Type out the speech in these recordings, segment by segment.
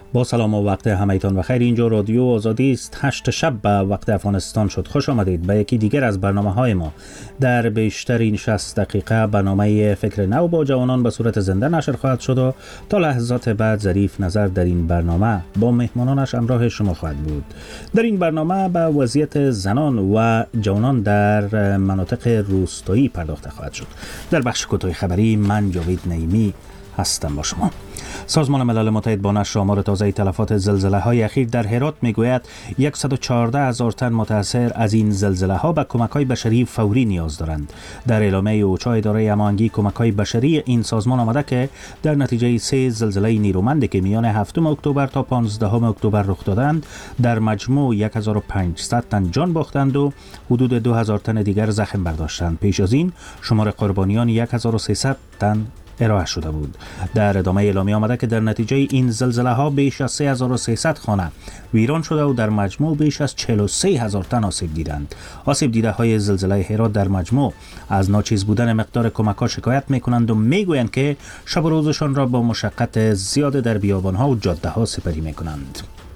با سلام و وقت همه‌تان بخیر. اینجا رادیو آزادی است. 8 شب به وقت افغانستان شد. خوش آمدید به یکی دیگر از برنامه‌های ما. در بیشتر این 60 دقیقه برنامه فکر نو با جوانان به صورت زنده نشر خواهد شد و تا لحظات بعد ظریف نظر در این برنامه با مهمانانش همراه شما خواهد بود. در این برنامه به وضعیت زنان و جوانان در مناطق روستایی پرداخته خواهد شد. در بخش کوتاه خبری من جاوید نعیمی هستم با شما. سازمان ملل متحد با نشر آمار تازه تلفات زلزله‌های اخیر در هرات میگوید 114,000 تن متاثر از این زلزله‌ها به کمک‌های بشری فوری نیاز دارند. در اعلامیه اوچا اداره هماهنگی کمک‌های بشری این سازمان آمده که در نتیجه 3 زلزله نیرومندی که میان 7 اکتبر تا 15 اکتبر رخ دادند در مجموع 1500 تن جان باختند و حدود 2000 تن دیگر زخم برداشتند. پیش از این شمار قربانیان 1300 تن ارائه شده بود. در ادامه اعلامیه آمده که در نتیجه این زلزله ها بیش از 3300 خانه ویران شده و در مجموع بیش از 43000 تن آسیب دیدند. آسیب دیده های زلزله هرات در مجموع از ناچیز بودن مقدار کمک ها شکایت میکنند و میگویند که شب و روزشان را با مشقت زیاد در بیابان ها و جاده ها سپری میکنند.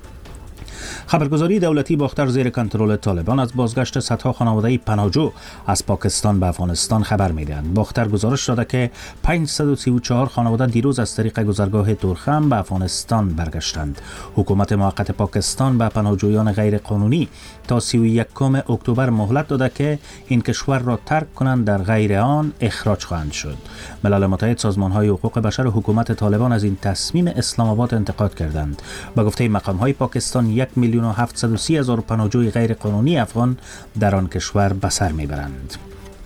خبرگزاری دولتی باختر زیر کنترل طالبان از بازگشت صدها خانواده پناهجو از پاکستان به افغانستان خبر میدهند. باختر گزارش داده که 534 خانواده دیروز از طریق گذرگاه تورخم به افغانستان برگشتند. حکومت موقت پاکستان به پناهجویان غیر قانونی تا 31 اکتبر مهلت داده که این کشور را ترک کنند، در غیر آن اخراج خواهند شد. ملل متحد، سازمان‌های حقوق بشر و حکومت طالبان از این تصمیم اسلام آباد انتقاد کردند. به گفته مقام‌های پاکستان 1,730,000 پناهجوی غیر قانونی افغان در آن کشور به سر میبرند.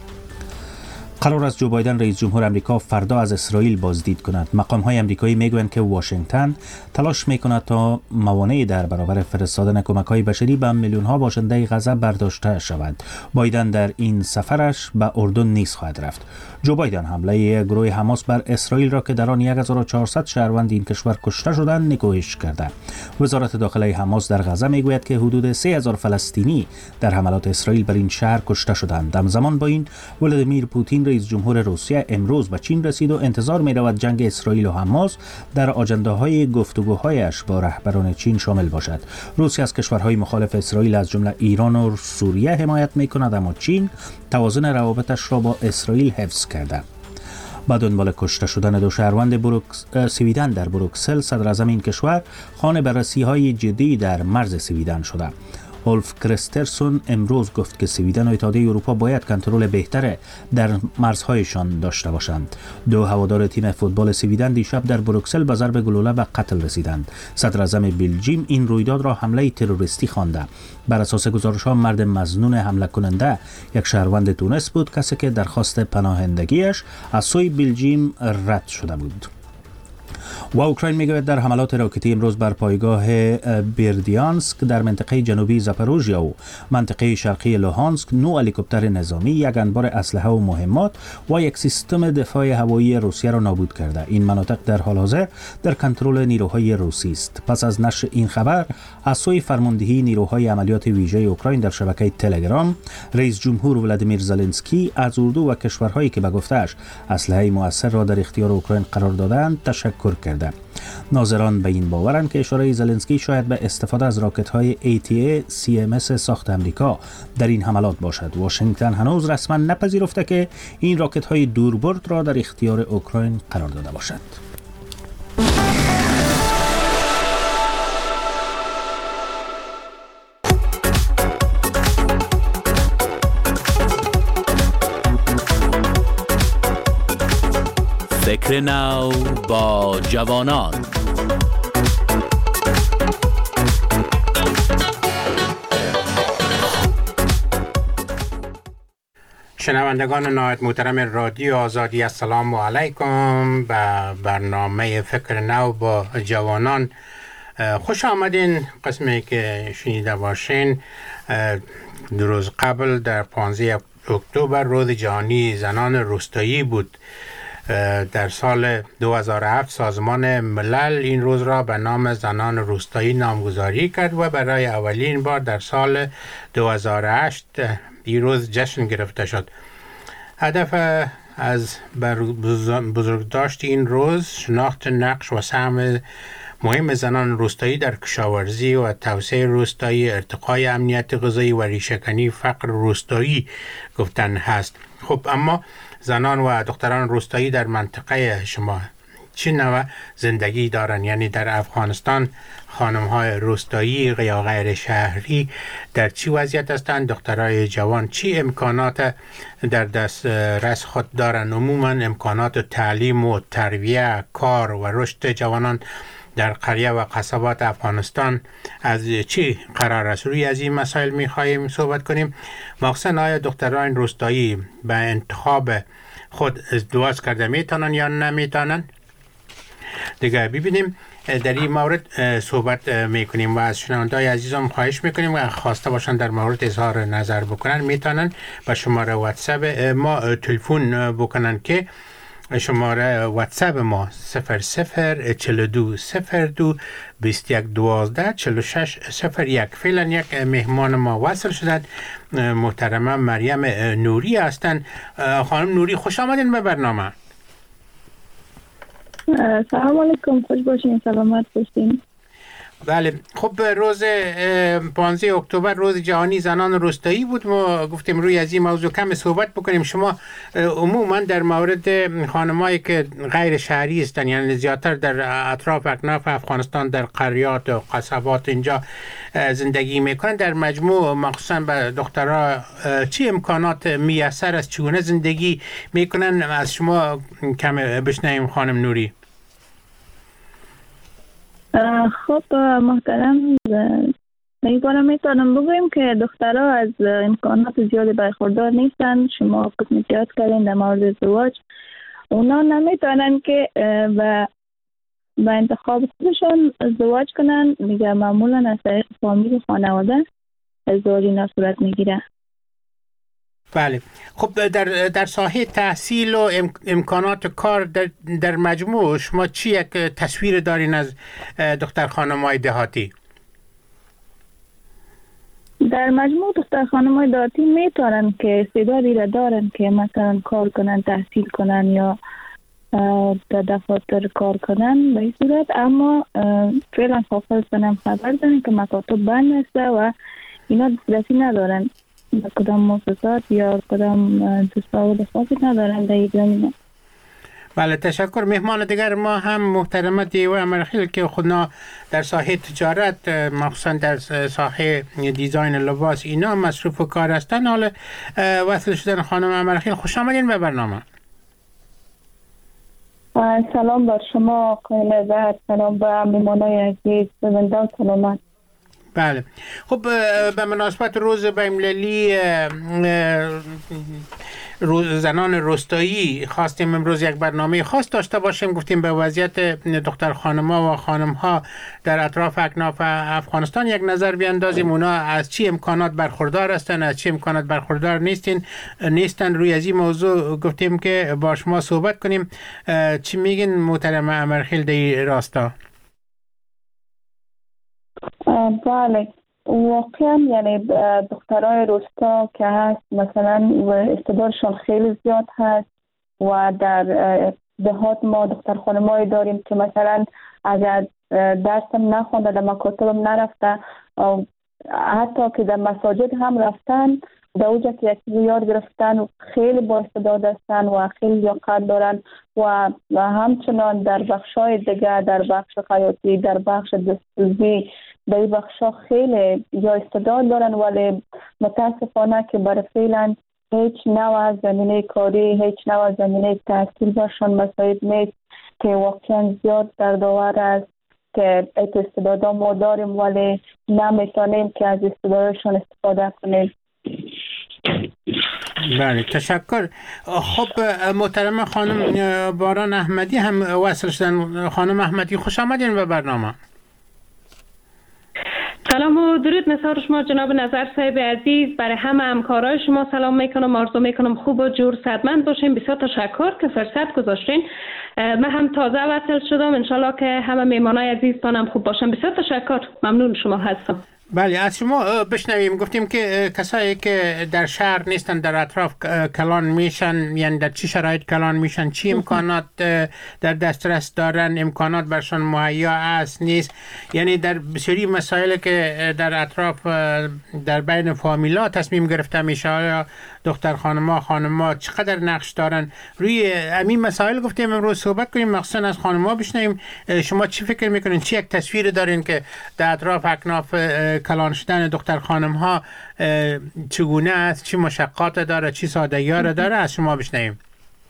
قرار است جو بایدن رئیس جمهور امریکا فردا از اسرائیل بازدید کند. مقام‌های آمریکایی میگویند که واشنگتن تلاش میکند تا موانعی در برابر فرستادن کمک‌های بشری به میلیون‌ها باشنده غزه برداشته شود. بایدن در این سفرش به اردن نیز خواهد رفت. جو بایدن حمله گروه حماس بر اسرائیل را که در آن 1400 شهروند این کشور کشته شدند نکوهش کرده. وزارت داخله حماس در غزه میگوید که حدود 3000 فلسطینی در حملات اسرائیل بر این شهر کشته شدند. همزمان با این ولادیمیر پوتین رئیس جمهور روسیه امروز به چین رسید و انتظار می‌رود جنگ اسرائیل و حماس در آجنده‌های گفتگوهایش با رهبران چین شامل باشد. روسیه از کشورهای مخالف اسرائیل از جمله ایران و سوریه حمایت می‌کند، اما چین توازن روابطش را با اسرائیل حفظ کرده. با دنبال کشته شدن دو شهروند سویدن در بروکسل، صدر اعظم این کشور خانه بررسی‌های جدی در مرز سویدن شده. هولف کرسترسون امروز گفت که سویدن و اتحادیه اروپا باید کنترل بهتر در مرزهایشان داشته باشند. دو هوادار تیم فوتبال سویدن دیشب در بروکسل به ضرب گلوله به قتل رسیدند. صدر اعظم بلژیم این رویداد را حمله تروریستی خوانده. بر اساس گزارش‌ها مرد مظنون حمله کننده یک شهروند تونس بود، کسی که درخواست پناهندگیش از سوی بلژیم رد شده بود. و اوکراین میگوید در حملات راکتی امروز بر پایگاه بیردیانسک در منطقه جنوبی زاپاروژیا و منطقه شرقی لوهانسک 9 هلیکوپتر نظامی، یک انبار اسلحه و مهمات و یک سیستم دفاع هوایی روسیه را نابود کرده. این مناطق در حال حاضر در کنترل نیروهای روسی است. پس از نشر این خبر از سوی فرماندهی نیروهای عملیات ویژه اوکراین در شبکه تلگرام، رئیس جمهور ولادیمیر زلنسکی از اردو و کشورهایی که به گفته‌اش اسلحه مؤثر را در اختیار اوکراین قرار دادند تشکر کرده. ناظران به این باورند که اشاره زلنسکی شاید به استفاده از راکت‌های ATACMS ساخت امریکا در این حملات باشد. واشنگتن هنوز رسما نپذیرفته که این راکت‌های دوربرد را در اختیار اوکراین قرار داده باشد. فکر نو با جوانان. شنوندگان نهایت محترم رادیو آزادی، السلام علیکم. به برنامه فکر نو با جوانان خوش آمدین. قسمی که شنیده باشین، دو روز قبل در 15 اکتبر روز جهانی زنان روستایی بود. در سال 2007 سازمان ملل این روز را به نام زنان روستایی نامگذاری کرد و برای اولین بار در سال 2008 این روز جشن گرفته شد. هدف از بزرگداشت این روز شناخت نقش و سهم مهم زنان روستایی در کشاورزی و توسعه روستایی، ارتقای امنیت غذایی و ریشه‌کنی فقر روستایی گفتن هست. خب اما زنان و دختران روستایی در منطقه شما چه نوع زندگی دارن؟ یعنی در افغانستان خانم‌های روستایی یا غیر شهری در چی وضعیت هستند؟ دخترای جوان چی امکانات در دسترس خود دارن؟ عموما امکانات تعلیم و تربیت، کار و رشد جوانان در قریه و قصبات افغانستان از چی قرار است؟ روی از این مسائل می‌خواهیم صحبت کنیم. مخصوصا آیا دختران روستایی به انتخاب خود ازدواج کرده میتونن یا نمیتونن؟ دیگه ببینیم در این مورد صحبت میکنیم و از شنونده‌های عزیزم خواهش میکنیم و خواسته باشن در مورد اظهار نظر بکنن میتونن به شماره واتساپ ما تلفن بکنن که شماره واتساپ ما 00420221124601. فعلا یک مهمان ما وصل شدند، محترمه مریم نوری هستند. خانم نوری خوش آمدین به برنامه. سلام علیکم، خوش باشین، سلامت باشین. بله، خب روز 15 اکتبر روز جهانی زنان روستایی بود. ما گفتیم روی از این موضوع کم صحبت بکنیم. شما عموما در مورد خانمایی که غیر شهری هستند، یعنی زیادتر در اطراف اکناف افغانستان در قریات و قصبات اینجا زندگی میکنن، در مجموع مخصوصا به دخترها چی امکانات میسر است؟ چگونه زندگی میکنن؟ از شما کم بشنویم خانم نوری. خب محترم، این باره میتونم بگویم که دخترها از امکانات زیادی برخوردار نیستن. شما قسمتیات کردین در مورد ازدواج، اونا نمیتونن که به انتخاب خودشون ازدواج کنن. میگه معمولا از طریق فامیل خانواده ازدواج اینا صورت میگیره. بله، خب در ساحه تحصیل و امکانات کار در مجموع شما چی یک تصویر دارین از دختر خانم‌های دهاتی؟ در مجموع دختر خانم‌های دهاتی میتونن که استعدادی را دارن که مثلا کار کنن، تحصیل کنن یا در دفاتر کار کنن به این صورت، اما فعلا حافظ کنم خبر دارن که مکاتب بند است و اینا دستی ندارن کدام مؤسسات یا کدام دستاورد خاصی ندارن در این زمینه. بله، تشکر. مهمان دیگر ما هم محترمه دیوه امرخیل که خودنا در ساحه تجارت، مخصوصا در ساحه دیزاین لباس اینا مصروف کار هستن. حالا وصل شدن خانم امرخیل، خوش آمدین به برنامه. سلام بر شما آقای نظر، سلام به مهمانای عزیز، زنده و سلامت. بله، خب به مناسبت روز بین‌المللی زنان روستایی خواستیم امروز یک برنامه خاص داشته باشیم. گفتیم به وضعیت دختر خانم‌ها و خانم‌ها در اطراف اکناف افغانستان یک نظر بیاندازیم. اونا از چی امکانات برخوردار هستند، از چی امکانات برخوردار نیستن. روی از این موضوع گفتیم که با شما صحبت کنیم. چی میگین محترمه امرخیل در این راستا؟ بله، واقعا یعنی دخترای روستا که هست مثلا استعدادشان خیلی زیاد هست و در دهات ما دختر خانمایی داریم که مثلا اگر درسم نخونده، در مکاتبم نرفته، حتی که در مساجد هم رفتن، در اوجه که یک چیزی یاد گرفتن و خیلی با استعداد هستن و خیلی لیاقت دارن و همچنان در بخشای دیگه، در بخش خیاطی، در بخش دستسوزی، در این بخشا خیلی یا استعداد دارن، ولی متاسفانه که برای فعلا هیچ نوع زمینه کاری، هیچ نوع زمینه تحصیل برشان مساعد نیست که واقعا زیاد دردآور است که استعدادا ما داریم ولی نمیتونیم که از استعدادشان استفاده کنیم. بله، تشکر. خب محترم خانم باران احمدی هم وصل شدن. خانم احمدی خوش آمدین به برنامه. سلام و درود نثار شما جناب نظر صاحب عزیز. برای همه همکارای شما سلام میکنم، آرزو میکنم خوب و جور صحتمند باشین. بسیار تشکر که فرصت گذاشتین. من هم تازه وصل شدم، انشالله که همه میمانای عزیزتانم خوب باشن. بسیار تشکر، ممنون شما هستم. بله، از شما بشنویم. گفتیم که کسایی که در شهر نیستن در اطراف کلان میشن، یعنی در چی شرایط کلان میشن، چی امکانات در دسترس دارن، امکانات برشان مهیا است نیست، یعنی در بسیاری مسائل که در اطراف در بین فامیلا تصمیم گرفته میشه، یا دختر خانما چقدر نقش دارن روی همین مسائل گفتیم امروز صحبت کنیم، مخصوصا از خانما بشنویم. شما چی فکر میکنین، چی یک تصویر دارین که در اطراف اکناف کلان شدن دختر خانم ها چگونه است، چی مشقات داره، چی سادگی ها داره؟ از شما بشنویم.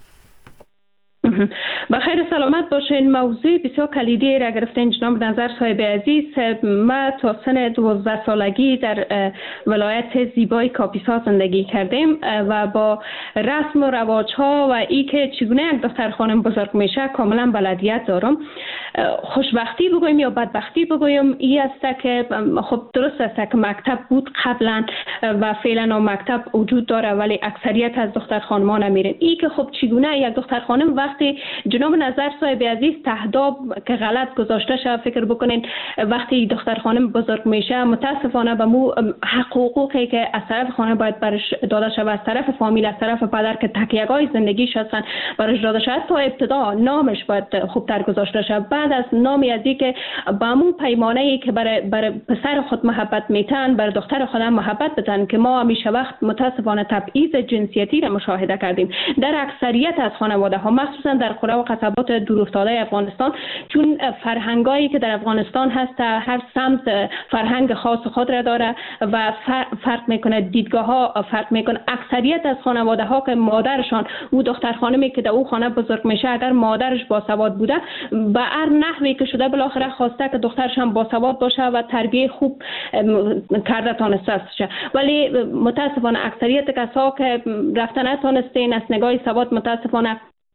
بخیر سلامت باشین. موضوع بسیار کلیدی را گرفتین جناب نظر صاحب عزیز. ما تا سن 12 سالگی در ولایت زیبای کاپیسا زندگی کردیم و با رسم و رواج ها و ای که چگونه یک دختر خانم بزرگ میشه کاملا بلدیت دارم. خوشبختی بگویم یا بدبختی بگویم ای است که خب درست است که مکتب بود قبلا و فعلا مکتب وجود داره، ولی اکثریت از دختر خانمان نمیرن. ای که خب چگونه یک دختر خانم وقتی جناب نظر صاحب عزیز تهداب که غلط گذاشته شد، فکر بکنین وقتی دختر خانم بزرگ میشه متاسفانه به مو حقوقی که از طرف خانه باید برش داده شود، از طرف فامیل، از طرف پدر که تکیه‌های زندگیش هستن برش داده شود، تا ابتدا نامش باید خوبتر گذاشته شود. بعد از نامی از که با مو پیمانه‌ای که برای پسر خود محبت میتن، بر دختر خودم محبت بتن، که ما همیشه وقت متاسفانه تبعیض جنسیتی را مشاهده کردیم در اکثریت از خانواده ها، مخصوصا در قرى و قصبات دورافتاده افغانستان، چون فرهنگایی که در افغانستان هست هر سمت فرهنگ خاص خود را داره و فرق میکنه، دیدگاه ها فرق میکنه. اکثریت از خانواده ها که مادرشان او دختر خانمی که در او خانه بزرگ میشه اگر مادرش باسواد بوده، به هر نحوی که شده بالاخره خواسته که دخترش هم باسواد باشه و تربیه خوب کرده تانسته شه، ولی متاسفانه اکثریت کسا که رفتن نتونستین از نگاه سواد متاسفانه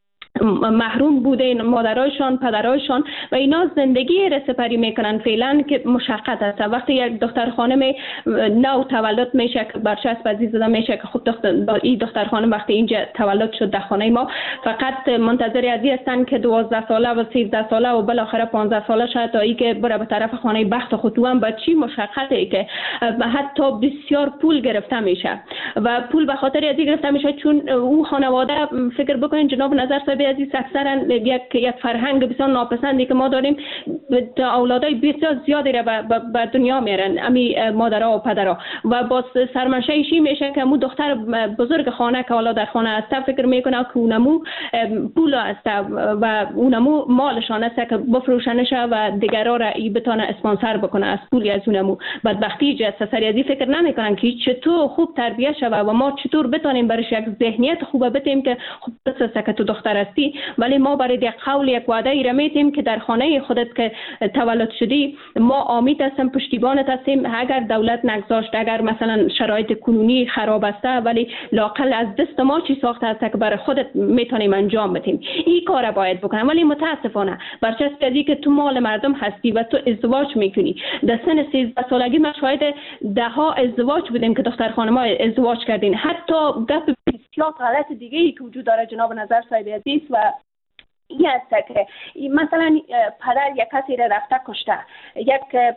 محروم بوده مادرایشان، پدرایشان و اینا زندگی رسپری میکنن فعلا که مشقت است. وقتی یک دختر خانم نو تولد میشه که برچسب عزیز زده میشه که خود این دختر خانم وقتی اینجا تولد شد در خانه ما فقط منتظر ازی هستن که 12 ساله و 13 ساله و بالاخره 15 ساله شد تا ای که بره به طرف خانه بخت خودوام با چی مشقتی که حتی بسیار پول گرفته میشه و پول به خاطر ازی گرفته میشه چون او خانواده فکر بکنین جناب نظر صاحب عزیز اکثرا یک فرهنگ بسیار ناپسندی که ما داریم، اولادای بسیار زیادی را به دنیا میارن امی مادرها و پدرها و با سرمنشه‌ایشی میشه که مو دختر بزرگ خانه که حالا در خانه است فکر میکنه که اونمو پول است و اونمو مالشان است که بفروشنش و دیگرها را ای بتونه اسپانسر بکنه از پولی از اونمو. بدبختی جست سریازی فکر نمیکنن که چطور خوب تربیت شوه و ما چطور بتونیم برش یک ذهنیت خوبه بدیم که خوب است که تو دختر هستی، ولی ما برای یک قول یک وعده ای را میتیم که در خانه خودت که تولد شدی ما آمید هستیم، پشتیبانت هستیم. اگر دولت نگذاشت، اگر مثلا شرایط کنونی خراب است، ولی لاقل از دست ما چی ساخته است که برای خودت میتونیم انجام بدیم، این کار باید بکنم. ولی متاسفانه برچسب ازی که تو مال مردم هستی و تو ازدواج میکنی، در سن 13 سالگی ما شاهد ده ها ازدواج بودیم که دختر خانم ها ازدواج کردین. حتی گپ بسیار غلط دیگه ای که وجود داره جناب نظر صاحب عزیز و این است که مثلا پدر یک کسی را رفته کشته، یک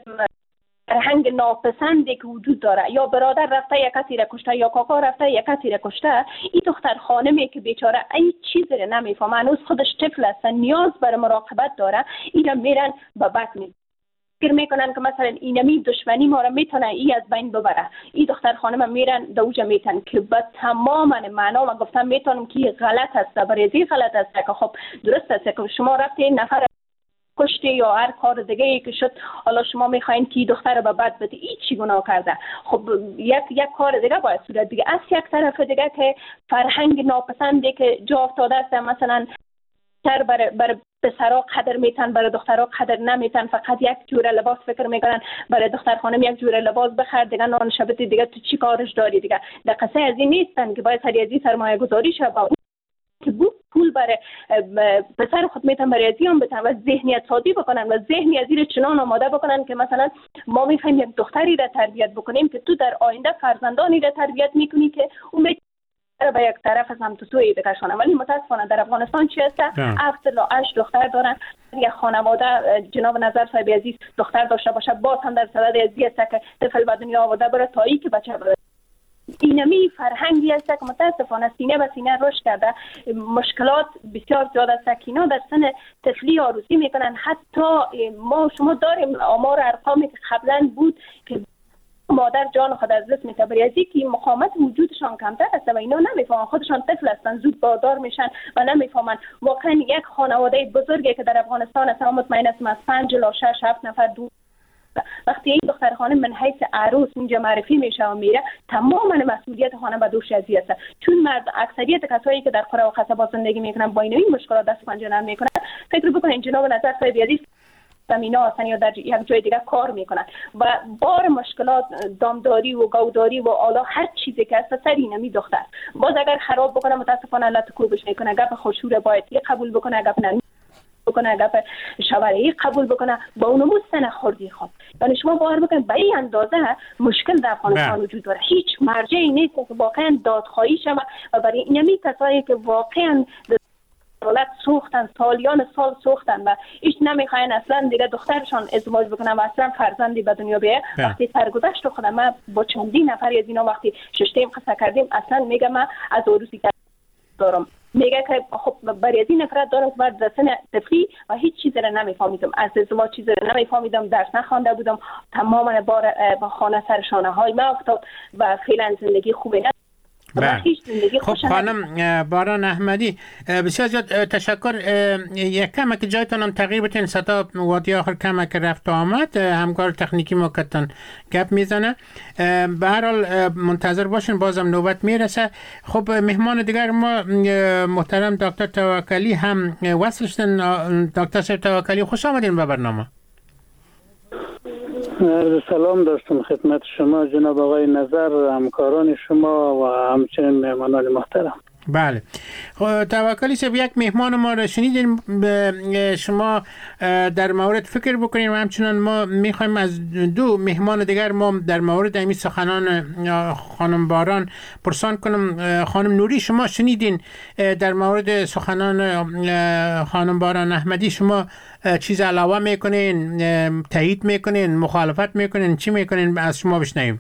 فرهنگ ناپسندی که وجود داره، یا برادر رفته یک کسی را کشته، یا کاکا رفته یک کسی را کشته، این دختر خانمی که بیچاره این چیز را نمیفهمه، هنوز خودش طفل است، نیاز بر مراقبت داره، اینا میرن به بد فکر میکنن که مثلا اینمی دشمنی ما را میتونه ای از بین ببره. این دختر خانم میرن دوجه میتن که به تمام معنا من گفتم میتونم که غلط است، برای غلط است که خب درست است که شما رفتی نفر کشتی یا هر کار دیگه ای که شد، حالا شما میخواین که دختر به بد بده، این چی گناه کرده؟ خب یک کار دیگه باید صورت دیگه. از یک طرف دیگه که فرهنگ ناپسندی که جا افتاده است، مثلا برای پسرها قدر میتن، برای دخترها قدر نمیتن، فقط یک جوره لباس فکر میکنن برای دختر خانم یک جوره لباس بخر دیگه نان شبت دیگه تو چی کارش داری دیگه. در قصه از این نیستن که باید سریازی سرمایه گذاری شه با که پول برای پسر خود میتن برای ازیان بتن و ذهنیت سازی بکنن و ذهنی از این چنان آماده بکنن که مثلا ما میخوایم یک دختری را تربیت بکنیم که تو در آینده فرزندانی را تربیت میکنی که اون به یک طرف هم تو سوی بکشانه. ولی متاسفانه در افغانستان چی هست؟ 7 تا 8 دختر دارن، یک خانواده جناب نظر صاحب عزیز دختر داشته باشه باز هم در صدد ازدی است که طفل به دنیا آورده بره تا ای که بچه بره. اینمی فرهنگی است که متاسفانه سینه به سینه رشد کرده. مشکلات بسیار زیاد است که اینا در سن طفلی آروزی میکنن. حتی ما شما داریم آمار ارقامی که قبلا بود که مادر جان خود از دست میده برای اینکه مقاومت وجودشان کمتر است و اینا نمیفهمن خودشان طفل هستن زود بادار میشن و نمیفهمن. واقعا یک خانواده بزرگی که در افغانستان است مطمئن است از 5 الی 6 7 نفر دو وقتی این دختر خانم من حیث عروس اینجا معرفی میشه و میره تمام مسئولیت خانم به دوش ازی است. چون مرد اکثریت کسایی که در قرى و قصبات زندگی میکنن با این مشکلات دست پنجه نرم میکنن. فکر بکنین جناب نظر صاحب عزیز زمینا هستن یا در یک جای دیگه کار میکنن و بار مشکلات دامداری و گوداری و الا هر چیزی که است سر اینمی دختر باز اگر خراب بکنه متاسفانه لط کوبش میکنه. گپ خشوره باید قبول بکنه، گپ نمی بکنه، گپ شوارعی قبول بکنه با اونمو سن خوردی خود. یعنی شما باور بکنید به این اندازه مشکل در افغانستان وجود داره. هیچ مرجعی نیست که واقعا دادخواهی شود و برای اینمی کسایی که واقعا دولت سوختن سالیان سال سوختن و هیچ نمیخواین اصلا دیگه دخترشان ازدواج بکنن و اصلا فرزندی به دنیا بیاره. وقتی سرگذشت خودم من با چندین نفر از اینا وقتی ششتیم قصه کردیم اصلا میگم من از عروسی دارم میگه که خب برای از این نفرت دارم که بعد سن طفلی و هیچ چیزی را نمیفهمیدم از ازدواج چیزی را نمیفهمیدم درس نخوانده بودم تماما بار با خانه سر شانه های من افتاد و فعلا زندگی خوبی نه. خب خانم باران احمدی بسیار زیاد تشکر. یک کمک جایتان هم تغییر بتین صدا وادی آخر کمک رفت آمد همکار تکنیکی ما کتن گپ میزنه. به هر حال منتظر باشین بازم نوبت میرسه. خب مهمان دیگر ما محترم دکتر توکلی هم وصل شدن. دکتر صاحب توکلی خوش آمدین به برنامه. سلام داشتم خدمت شما جناب آقای نظر همکاران شما و همچنین مهمانان محترم. بله توکلی صاحب یک مهمان ما را شنیدین شما در مورد فکر بکنین و همچنان ما میخوایم از دو مهمان دیگر ما در مورد این سخنان خانم باران پرسان کنم. خانم نوری شما شنیدین در مورد سخنان خانم باران احمدی شما چیز علاوه میکنین تایید میکنین مخالفت میکنین چی میکنین از شما بشنویم؟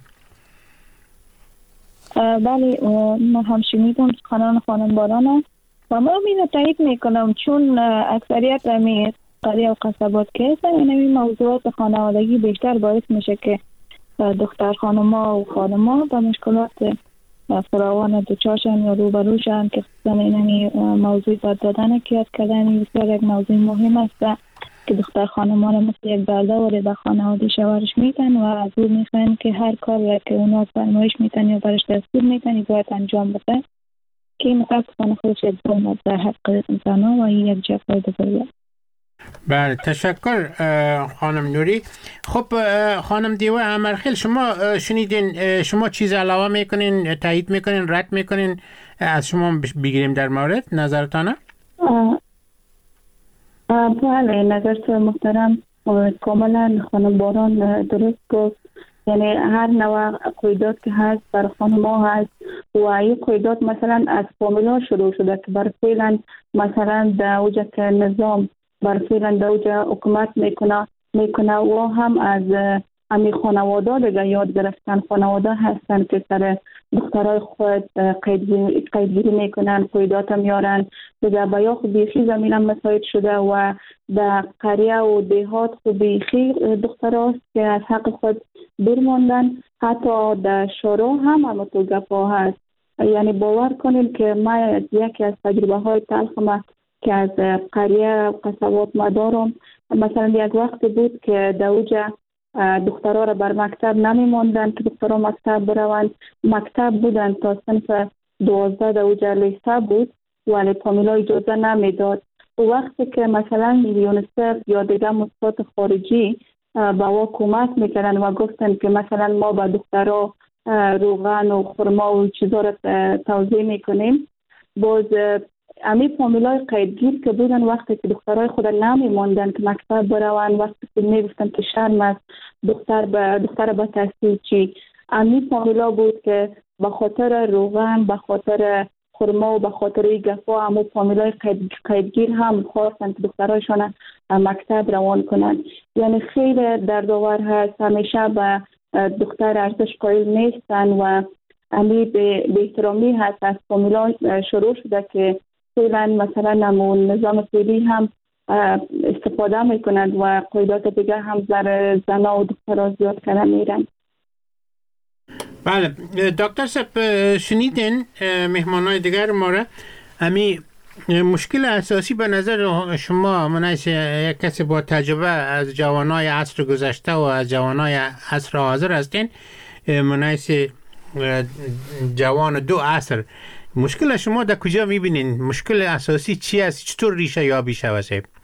بله من هم شنیدم سخنان خانم باران است و ما اینو تایید میکنم چون اکثریت امی قریه و قصبات که هستن این موضوعات خانوادگی بیشتر باعث میشه که دختر خانما و خانما با مشکلات فراوان دوچارشن یا روبروشن که خصوصا این موضوع داد دادن که یاد کردن بسیار یک موضوع مهم است که دختر خانما را مثل یک برده وارد به خانواده شوهرش میتن و از او میخواین که هر کار که اونا فرمایش میتن یا برش دستور میتن باید انجام بده که این متاسفانه خودش یک ظلم در حق انسان‌ها و این یک جفای بزرگه. بله تشکر خانم نوری. خب خانم دیوه امرخیل شما شنیدین شما چیز علاوه میکنین تایید میکنین رد میکنین از شما بگیریم در مورد نظرتانه؟ بله نظر محترم کاملا خانم باران درست گفت. یعنی هر نوع قیودات که هست بر خانم‌ها هست و این قیودات مثلا از فامیلا شروع شده که بر فعلا مثلا در اوجه که نظام بر فعلا در اوجه حکومت میکنه و هم از امی خانواده دیگه یاد گرفتن. خانواده هستن که سر دخترای خود قیدگیری میکنن قیودات هم یارن دیگه بیا خود بیخی زمین هم مساعد شده و در قریه و دیهات خود بیخی دختراست که از حق خود برماندن. حتی در شورا هم تو گفا هست. یعنی باور کنین که ما یکی از تجربه های تلخ ما که از قریه قصبات ما دارم مثلا یک وقت بود که در اوجه دخترها را بر مکتب نمیماندن که دخترها مکتب بروند. مکتب بودن تا صنف 12 در اوجه لیسه بود ولی فامیلا اجازه نمیداد. وقتی که مثلا یونیسف یا دیگه مؤسسات خارجی با او کمک میکردن و گفتن که مثلا ما با دخترها روغن و خرما و چیزا را توزیع میکنیم باز امی فامیلای قیدگیر که بودن وقتی که دخترای خود نمیماندن که مکتب بروند وقتی که میگفتن که شرم است دختر با تحصیل چی امی فامیلا بود که به خاطر روغن به خاطر خرما و به خاطر گفا همو فامیلای قیدگیر هم خواستن که دخترایشان مکتب روان کنند. یعنی خیلی دردآور هست، همیشه به دختر ارزش قائل نیستن و امی به احترامی هست از فامیلا شروع شده که فعلا مثلا نمون نظام فعلی هم استفاده میکنند و قیدات دیگه هم در زنا و دخترها زیاد کنه میرن. بله دکتر صاحب شنیدین مهمانای دیگر ما را. امی مشکل اساسی به نظر شما منعکس یک کسی با تجربه از جوانای عصر گذشته و از جوانای عصر حاضر هستین، منعکس جوان دو عصر، مشکل شما در کجا میبینین؟ مشکل اساسی چی است؟ چطور ریشه یابی شود؟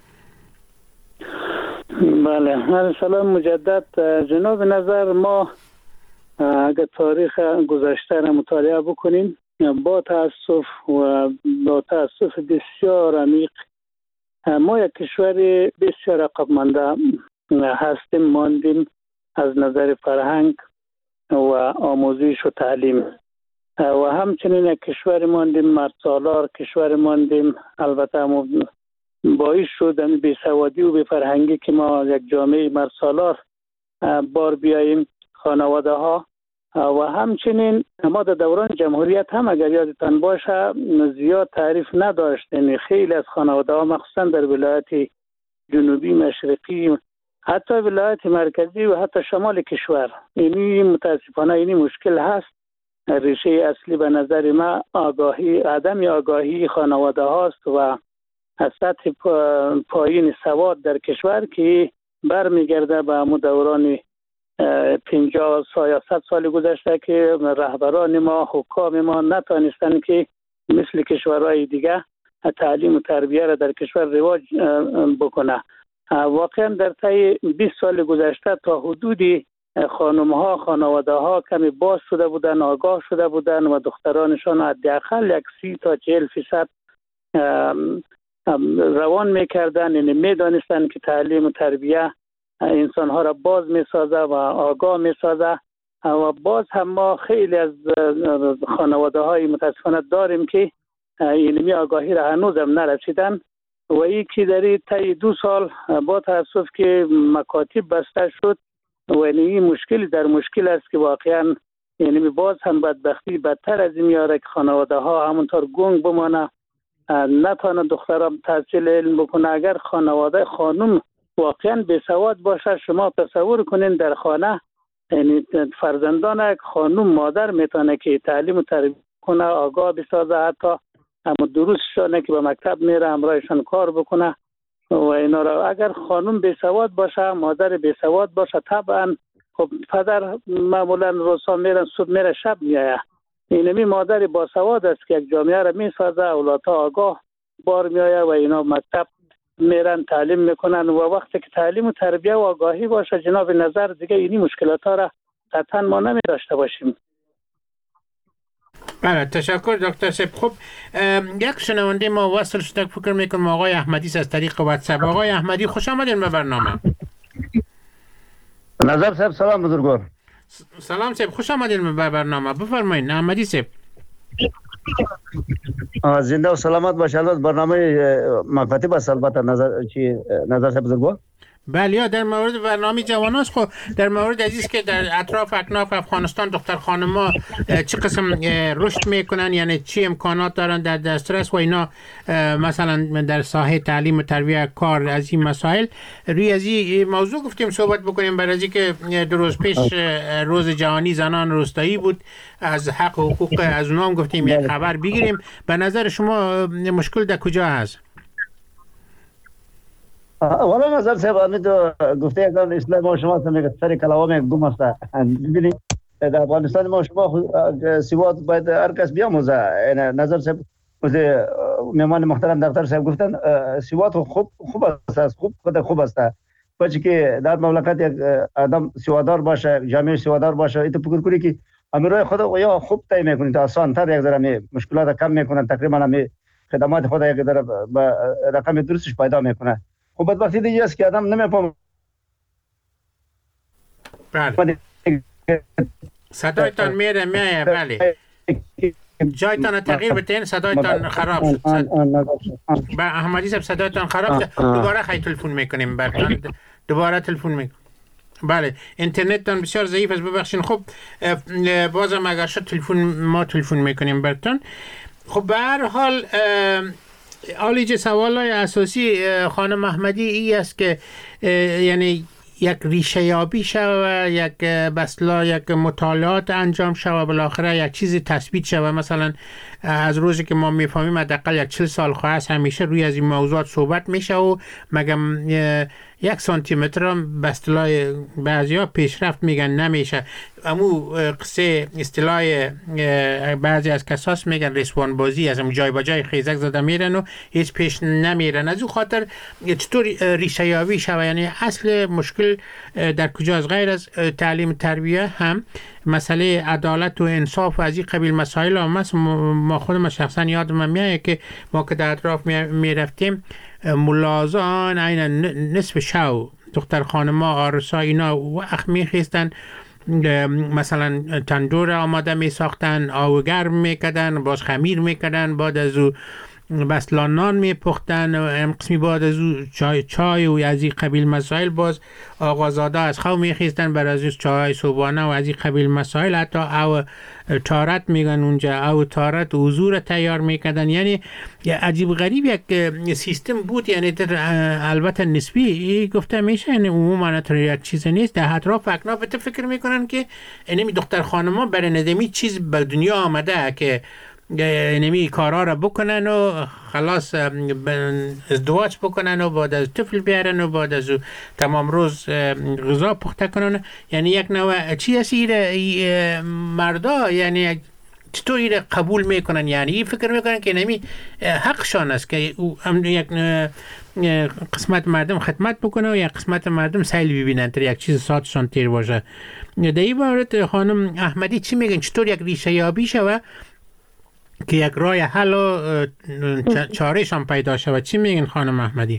بله سلام مجدد جناب. نظر ما اگر تاریخ گذشته را مطالعه بکنیم با تاسف بسیار عمیق ما یک کشور بسیار عقب مانده هستیم، ماندیم از نظر فرهنگ و آموزش و تعلیم و همچنین یک کشور ماندیم مردسالار، کشور ماندیم البته باعث شد بیسوادی و بیفرهنگی که ما یک جامعه مردسالار بار بیاییم خانواده ها و همچنین ما در دوران جمهوریت هم اگر یادتان باشه زیاد تعریف نداشتیم. خیلی از خانواده ها مخصوصا در ولایت جنوبی مشرقی حتی ولایت مرکزی و حتی شمال کشور اینی متاسفانه اینی مشکل هست. ریشه اصلی به نظر ما عدم آگاهی خانواده هاست و از سطح پایین سواد در کشور که برمیگرده به دوران 50 یا 100 سال گذشته که رهبران ما حکام ما نتانستند که مثل کشورهای دیگه تعلیم و تربیه را در کشور رواج بکنه. واقعا در طی 20 سال گذشته تا حدودی خانم ها خانواده ها کمی باز شده بودن، آگاه شده بودن و دخترانشان حداقل یک 30 تا 40% روان میکردن، یعنی میدانستن که تعلیم و تربیه انسان ها را باز میسازه و آگاه میسازه. و باز هم ما خیلی از خانواده های متاسفانه داریم که علمی آگاهی را هنوز هم نرسیدن و این که در طی 2 سال با تاسف که مکاتب بسته شد و این مشکلی در مشکل است که واقعا یعنی باز هم بدبختی بدتر از این میاره که خانواده ها همونطور گنگ بمانه، نتانه دخترم تحصیل علم بکنه. اگر خانواده خانم واقعا بیسواد باشه، شما تصور کنین در خانه یعنی فرزندان خانم مادر میتونه که تعلیم و تربیت کنه، آگاه بسازه، حتی اما دروسشانه که به مکتب میره همراهشان کار بکنه و اینا را. اگر خانم بیسواد باشه، مادر بیسواد باشه، طبعا خب پدر معمولا روزها میرن صبح میره شب میایه. اینمی مادر باسواد است که یک جامعه را میسازه، اولادها آگاه بار میایه و اینا مکتب میرن تعلیم میکنن و وقتی که تعلیم و تربیه و آگاهی باشه جناب نظر دیگه اینی مشکلات ها را قطعا ما نمی داشته باشیم. بله تشکر دکتر صاحب. خب یک شنونده ما وصل شده، فکر میکنم آقای احمدی از طریق واتساپ. آقای احمدی خوش آمدین به برنامه. نظر صاحب سلام بزرگوار. سلام صاحب، خوش آمدین به برنامه. بفرمایید احمدی صاحب. زنده و سلامت باشه. الله برنامه مکاتب است البته نظر صاحب بزرگوار. بله در مورد برنامه جواناست. خب در مورد عزیز که در اطراف اکناف افغانستان دختر خانم‌ها چه قسم رشد میکنن، یعنی چی امکانات دارن در دسترس و اینا، مثلا در ساحه تعلیم و تربیت، کار، از این مسائل روی از این موضوع گفتیم صحبت بکنیم. برای از که 2 روز پیش روز جهانی زنان روستایی بود، از حق و حقوق از اونها هم گفتیم یک خبر بگیریم. به نظر شما مشکل در کجا هست؟ والا نظر صاحب امید گفته اگر اسلام ما شما میگه سر کلام یک گم است. ببینید در افغانستان ما شما سواد باید هر کس بیاموزه. نظر صاحب مهمان محترم دکتر صاحب گفتن سواد خوب است، خوب است. بچه که در مملکت یک آدم سوادار باشه، جامعه سوادار باشه، ایت فکر کنی که امیرای خود یا خوب طی میکنید، آسان تر یک ذره مشکلات کم میکنن، تقریبا همه خدمات خود یک ذره با رقم درستش پیدا میکنه. خب بدبختی دیگه است که آدم نمیفهمه. بله صدایتان میره میایه. بله جایتان تغییر بتین، صدایتان خراب شد. با احمدی صاحب صدایتان خراب شد. دوباره خیلی تلفن میکنیم براتون. دوباره تلفن میکنیم. بله اینترنتتان بسیار ضعیف است، ببخشید. خب بازم اگر شد تلفن میکنیم براتون. خب به هر حال آلیج سوالای اساسی خانم احمدی ای است که یعنی یک ریشه یابی شوه، یک بسلا یک مطالعات انجام شوه، بالاخره یک چیزی تثبیت شوه. مثلا از روزی که ما میفهمیم حداقل یک 40 سال خواهد همیشه روی از این موضوعات صحبت میشه و مگم 1 سانتی متر هم به اصطلاح بعضیا پیشرفت میگن نمیشه. امو قصه اصطلاح بعضی از کساس میگن رسوان بازی، از جای با جای خیزک زده میرن و هیچ پیش نمیرن. از او خاطر چطور ریشه یابی شوه، یعنی اصل مشکل در کجاست؟ غیر از تعلیم تربیه هم مسئله عدالت و انصاف و از این قبیل مسائل هم است. ما خودم شخصا یادم میاد که ما که در اطراف میرفتیم ملازان این نصف شو دختر خانما عروسا اینا وقت میخیستن، مثلا تندور آماده می ساختن، آب گرم میکردن، باز خمیر میکردن، بعد از او بسلان نان میپختن، قسمی بعد از او چای و از این قبیل مسائل. باز آقازاده از خو میخیستن بر از چای صبحانه و از این قبیل مسائل. حتی او تارت میگن اونجا، او تارت حضور تیار میکردن. یعنی عجیب غریب یک سیستم بود، یعنی در البته نسبی گفته میشه، یعنی عموما یک چیز نیست. در اطراف اکناف فکر میکنن که اینمی دختر خانما برای ندمی چیز به دنیا آمده که نمی کارا را بکنن و خلاص ازدواج بکنن و بعد از طفل بیارن و بعد از تمام روز غذا پخته کنن. یعنی یک نوع چی هستی مردا، یعنی چطور ایره قبول میکنن؟ یعنی فکر میکنن که نمی حقشان است که یک قسمت مردم خدمت بکنه و یک قسمت مردم سیل ببینن تا یک چیز ساعتشان تیر باشه. در این باره خانم احمدی چی میگن؟ چطور یک ریشه یابی شوه که یک راه حل و چارهشان پیدا شود؟ چی میگن خانم احمدی؟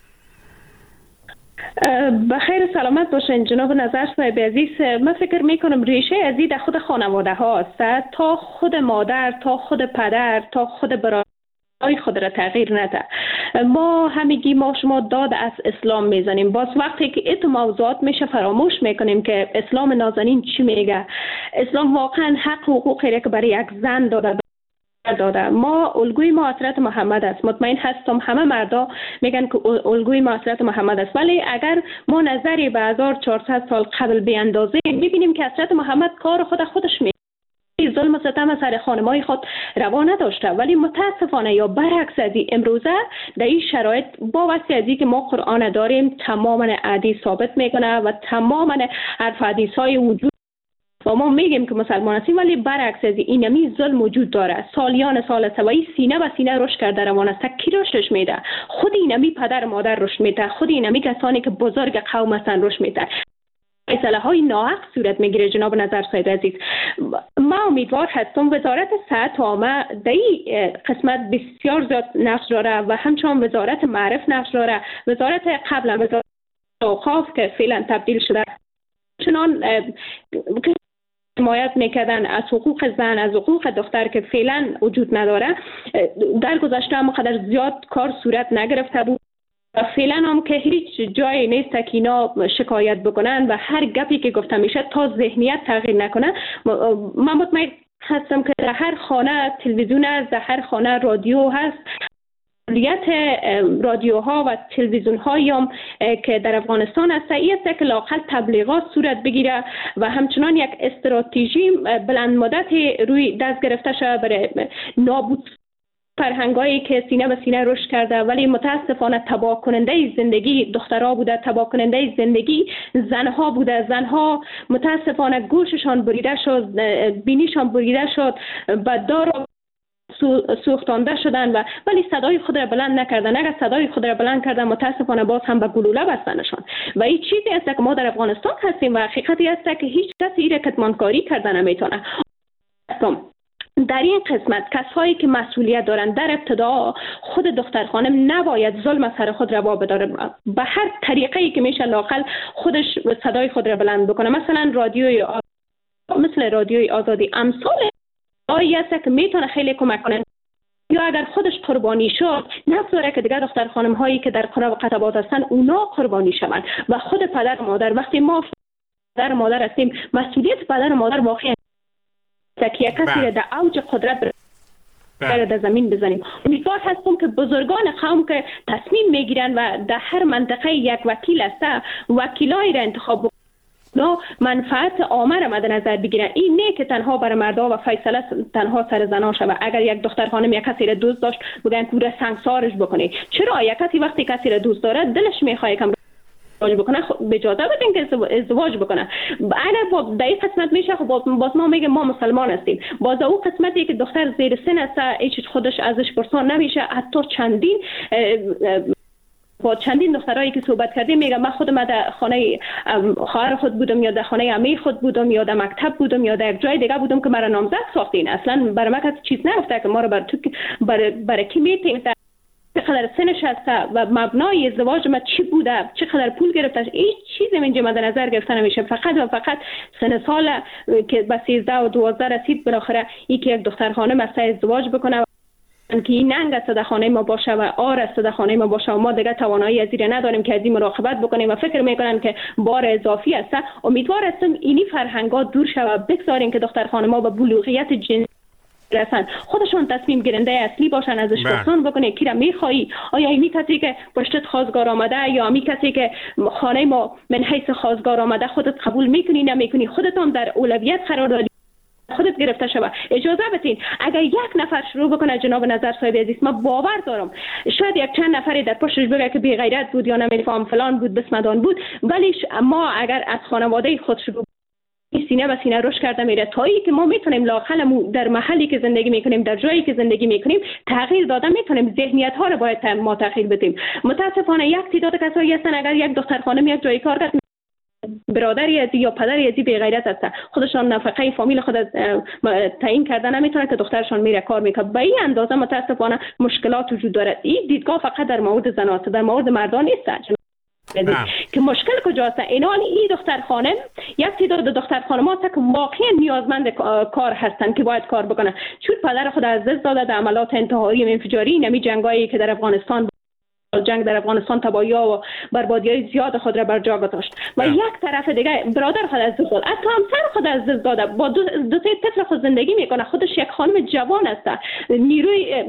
بخیر سلامت باشین جناب نظر صاحب عزیز. من فکر میکنم ریشه از این خود خانواده هاست، تا خود مادر، تا خود پدر، تا خود برای خود را تغییر نده. ما همگی ما شما داد از اسلام میزنیم، باز وقتی که ایت موضوعات میشه فراموش میکنیم که اسلام نازنین چی میگه. اسلام واقعا حق و حقوقی که برای یک زن داده. ما الگوی ما حضرت محمد است. مطمئن هستم همه مردا میگن که الگوی ما حضرت محمد است، ولی اگر ما نظری به 1400 سال قبل بیاندازیم میبینیم که حضرت محمد کار خودش میگه، ظلم و ستم سر خانمای خود روا نداشته. ولی متاسفانه یا برعکس از این امروزه در این شرایط با واسطه از که ما قرآن داریم تماما حدیث ثابت میکنه و تماما حرف حدیث های وجود و ما میگیم که مسلمان هستیم، ولی برعکس از اینمی ظلم وجود داره. سالیان سال سوایی سینه به سینه رشد کرده روان است. کی رشدش میده؟ خود اینمی پدر مادر رشد میده، خود اینمی کسانی که بزرگ قوم هستن رشد میده. مسئله های ناحق صورت میگیره. جناب نظر صاحب عزیز، ما امیدوار هستم وزارت صحت عامه در این قسمت بسیار زیاد نقش داره و همچنان وزارت معرف نقش داره. وزارت قبلا وزارت اوقاف که فعلا تبدیل شده چنان حمایت میکردن از حقوق زن، از حقوق دختر که فعلا وجود نداره. در گذشته هم قدر زیاد کار صورت نگرفته بود و فعلا هم که هیچ جایی نیست که اینا شکایت بکنن و هر گپی که گفته میشه تا ذهنیت تغییر نکنه. من مطمئن هستم که در هر خانه تلویزیون است، در هر خانه رادیو هست. مسئولیت رادیوها و تلویزیون هایی هم که در افغانستان است این است که لااقل تبلیغات صورت بگیره و همچنان یک استراتژی بلند مدت روی دست گرفته شده برای نابود فرهنگایی که سینه به سینه رشد کرده، ولی متاسفانه تباه کننده زندگی دخترها بوده، تباه کننده زندگی زنها بوده. زنها متاسفانه گوششان بریده شد، بینیشان بریده شد، بددار سوختانده شدن و ولی صدای خود را بلند نکردن. اگر صدای خود را بلند کردن متاسفانه باز هم به گلوله بستنشان. و این چیزی است که ما در افغانستان هستیم و حقیقتی است که هیچ کسی را کتمانکاری کردن نمیتونه. در این قسمت کسایی که مسئولیت دارند در ابتدا خود دختر خانم نباید ظلم سر خود روا بداره، به هر طریقه‌ای که میشه لااقل خودش صدای خود را بلند بکنه. مثلا مثل رادیوی آزادی، امثال آیه است که میتونه خیلی کمک کنه. یا اگر خودش قربانی شد نگذاره که دیگر دختر خانم هایی که در قرب قطبات هستن اونا قربانی شوند. و خود پدر و مادر، وقتی ما پدر و مادر هستیم، مسئولیت پدر و مادر واقعا که کسی در اوج قدرت در زمین بزنیم. امیدوار هستم که بزرگان قوم که تصمیم میگیرن و در هر منطقه یک وکیل است، وکیلای را انتخاب نو منفعت عامه را مد نظر بگیرن. این نه که تنها برای مردا و فیصله تنها سر زنا شود. اگر یک دختر خانم یک کسی را دوست داشت بگن که سنگسارش بکنه. چرا یک کسی وقتی کسی را دوست داره دلش میخواد کم ازدواج بکنه، خب اجازه بدین که ازدواج بکنه. اگر با در این قسمت میشه، خب باز ما میگه ما مسلمان هستیم. باز او قسمتی که دختر زیر سن است هیچ خودش ازش پرسان نمیشه. حتی با چندین دخترایی که صحبت کردیم میگم من خودم در خانه خواهر خود بودم یا در خانه عمه خود بودم یا در مکتب بودم یا در یک جای دیگه بودم که مرا نامزد ساختین. اصلا برای ما کسی چیز نگفته که ما رو برای کی میتیم، چقدر سنش هست و مبنای ازدواج ما چی بوده، چقدر پول گرفته، هیچ چیزی اینجا مد نظر گرفته نمیشه. فقط و فقط سن سال که به 13 و 12 رسید بالاخره یکی یک دختر خانم است ازدواج بکنه که این ننگ است در خانه ما باشه و آر است در خانه ما باشه و ما دیگه توانایی از این نداریم که از این مراقبت بکنیم و فکر میکنن که بار اضافی است. امیدوار هستم اینی فرهنگا دور شود، بگذاریم که دختر خانم‌ها به بلوغیت جنسی رسن، خودشون تصمیم گیرنده اصلی باشن، ازش پرسان بکنه کی را میخوایی، آیا این کسی که پشتت خواستگار آمده یا می کسی که خانه ما من حیث خواستگار آمده خودت قبول میکنی نمیکنی، خودت هم در اولویت قرار دادی خودت گرفته شود. اجازه بدین اگر یک نفر شروع بکنه جناب نظر صاحب عزیز، ما باور دارم شاید یک چند نفری در پشتش بگه که بی غیرت بود یا نمیفهم فلان بود بسمدان بود، ولی ما اگر از خانواده خود شروع سینه به سینه روش کرده میره تا ای که ما میتونیم لااقل در محلی که زندگی میکنیم در جایی که زندگی میکنیم تغییر داده میتونیم. ذهنیت ها رو باید ما تغییر بدیم. متاسفانه یک تعداد کسایی هستن اگر یک دختر خانم یک جایی کار کرد برادری ازی یا پدری ازی بی غیرت هستن، خودشان نفقه فامیل خود تعیین کرده نمیتونه که دخترشان میره کار میکنه. به این اندازه متاسفانه مشکلات وجود داره. این دیدگاه فقط در مورد زناست، در مورد مردان نیست. که مشکل کجاست؟ این دختر خانم یک تعداد دختر خانم‌ها که واقعا نیازمند کار هستن که باید کار بکنن، چون پدر خود از دست داده در عملیات انتحاری و انفجاری، نمی جنگایی که در افغانستان جنگ در افغانستان تباهی‌ها و بربادی‌های زیاد خود را بر جا گذاشت و یک طرف دیگه برادر خود از دست داد، حتی همسر خود از دست داده، با دو تا طفل خود زندگی میکنه، خودش یک خانم جوان است، نیروی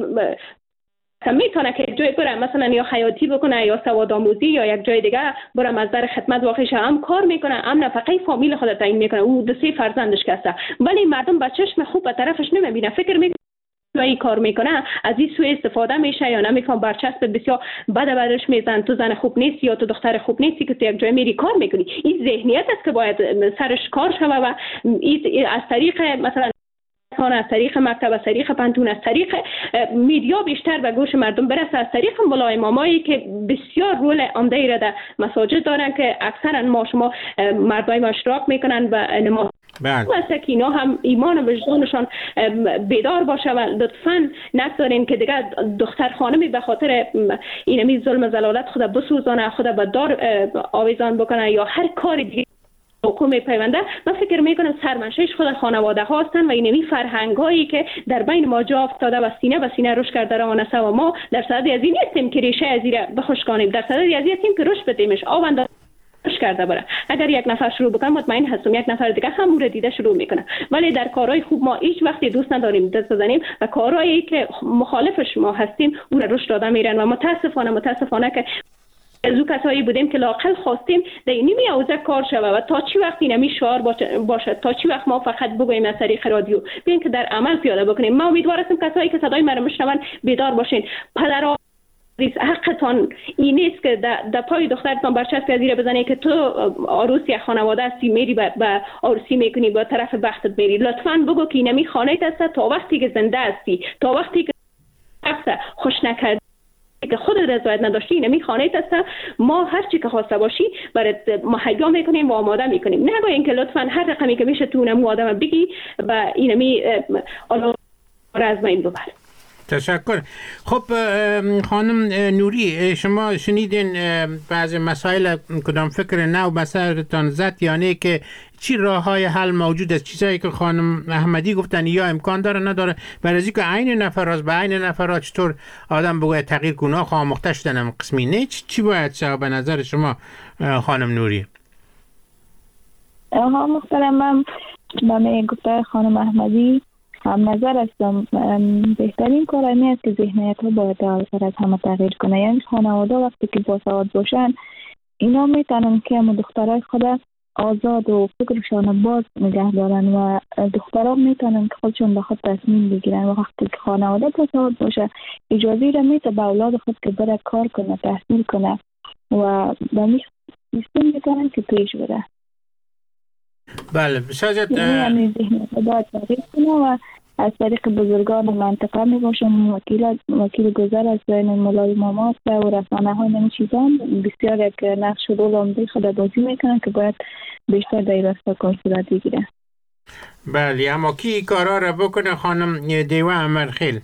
میتونه که جای بره مثلا یا حیاتی بکنه یا سواد آموزی یا یک جای دیگه بره مصدر خدمت واقعش هم کار میکنه، هم نفقه فامیل خود تعیین میکنه، او 2 فرزندش کسته، ولی مردم با چشم خوب به طرفش نمیبینه، فکر میکنه این کار میکنه از این سوء استفاده میشه یا نمیفهم برچسب بسیار بعدش میزن تو زن خوب نیستی یا تو دختر خوب نیستی که تو یک جای میری کار میکنی. این ذهنیت است که باید سرش کار شوه و از طریق مثلا از طریق مکتب، از طریق پانتون، از طریق میدیا بیشتر به گوش مردم برسه، از طریق مولای امامایی که بسیار رول عمده را در مساجد دارن که اکثرا ما شما مردای ما اشتراک میکنن و نماز واسه که اینا هم ایمان و وجدانشان بیدار باشه و لطفاً نگذارین که دیگه دختر خانمی به خاطر اینمی ظلم و ذلالت خود بسوزانه، خود به دار آویزان بکنه یا هر کاری دیگه حکومت پیونده. من فکر میکنم سرمنشهش خود خانواده ها هستن و اینمی فرهنگ هایی که در بین ما جا افتاده و سینه به سینه روش کرده روانسته و ما در صدد از این نیستیم که ریشه از این بخشکانیم، در صدد از این هستیم که روش بدیمش آونده کرده بره. اگر یک نفر شروع بکنه مطمئن هستم یک نفر دیگه هم رو دیده شروع میکنه، ولی در کارهای خوب ما هیچ وقتی دوست نداریم دست بزنیم و کارهایی که مخالفش ما هستیم اون رو رشد داده میرن و متاسفانه که از او کسایی بودیم که لااقل خواستیم در این نیمی اوزه کار شوه و تا چی وقت اینمی شعار باشد، تا چی وقت ما فقط بگوییم از طریق رادیو، بیاین که در عمل پیاده بکنیم. ما امیدوار هستیم کسایی که صدای ما رو میشنون بیدار باشین. پدرها حقتان این نیست که در پای دخترتان برچسب پذیره بزنی که تو عروس یک خانواده هستی میری به عروسی میکنی با طرف بختت میری. لطفاً بگو که اینمی خانه‌ت است تا وقتی که زنده هستی، تا وقتی که خوش نکردی که خود رضایت نداشتی اینمی خانه‌ت است، ما هر چی که خواسته باشی برات مهیا میکنیم و آماده میکنیم. نگوین که لطفاً هر رقمی که میشه تو اونم آدم بگی و اینمی آلا از بین ببر. تشکر. خب خانم نوری، شما شنیدین بعض مسائل کدام فکر نو بسرتان زد، یعنی که چی راه های حل موجود است؟ چیزایی که خانم احمدی گفتن یا امکان داره نداره برای اینکه عین نفرات به عین نفرات چطور آدم باید تغییر گناه آموخته شدن قسمی نه چی باید شد به نظر شما خانم نوری؟ محترمم به گفته خانم احمدی هم نظر هستم. بهترین کار اینه است که ذهنیت ها باید اول از همه تغییر کنه. یعنی خانواده وقتی که باسواد باشن اینا میتونن که دخترای خود آزاد و فکرشان باز نگه دارن و دخترها میتونن که خودشون به خود تصمیم بگیرن و وقتی که خانواده باسواد باشه اجازه را میده به اولاد خود که بره کار کنه، تحصیل کنه و به میستون میتونن که پیش بره. بله بسازت یعنی ذهنیت باید تغییر کنه و از طریق بزرگان منطقه می باشم، وکیل گذر از بین ملای مامات و رسانه های نمی چیزان بسیار یک نقش و رول عمده خود بازی میکنن که باید بیشتر در راستا کار صورت بگیره. بله، اما کی کارا را بکنه خانم دیوه امرخیل؟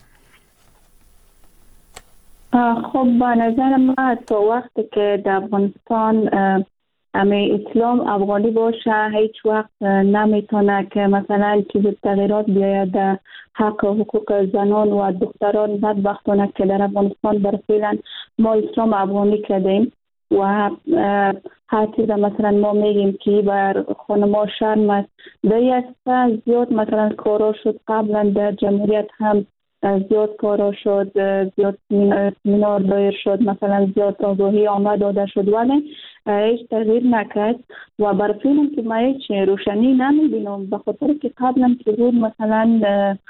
خب به نظر من تا وقتی که در افغانستان اسلام افغانی باشه هیچ وقت نمیتونه که مثلا چیز تغییرات بیاید در حق و حقوق زنان و دختران. بدبختانه که در افغانستان برفعلا ما اسلام افغانی کردیم و هر چیز مثلا ما میگیم که بر خانما شرم است. در یک زیاد مثلا کارا شد قبلا در جمهوریت هم زیاد کارا شد، زیاد سمینار دایر شد، مثلا زیاد آگاهی آمد داده شد ولی هیچ تغییر نکرد و برفعلا که ما هیچ روشنی نمیبینم به خاطر که قبلا که بود مثلا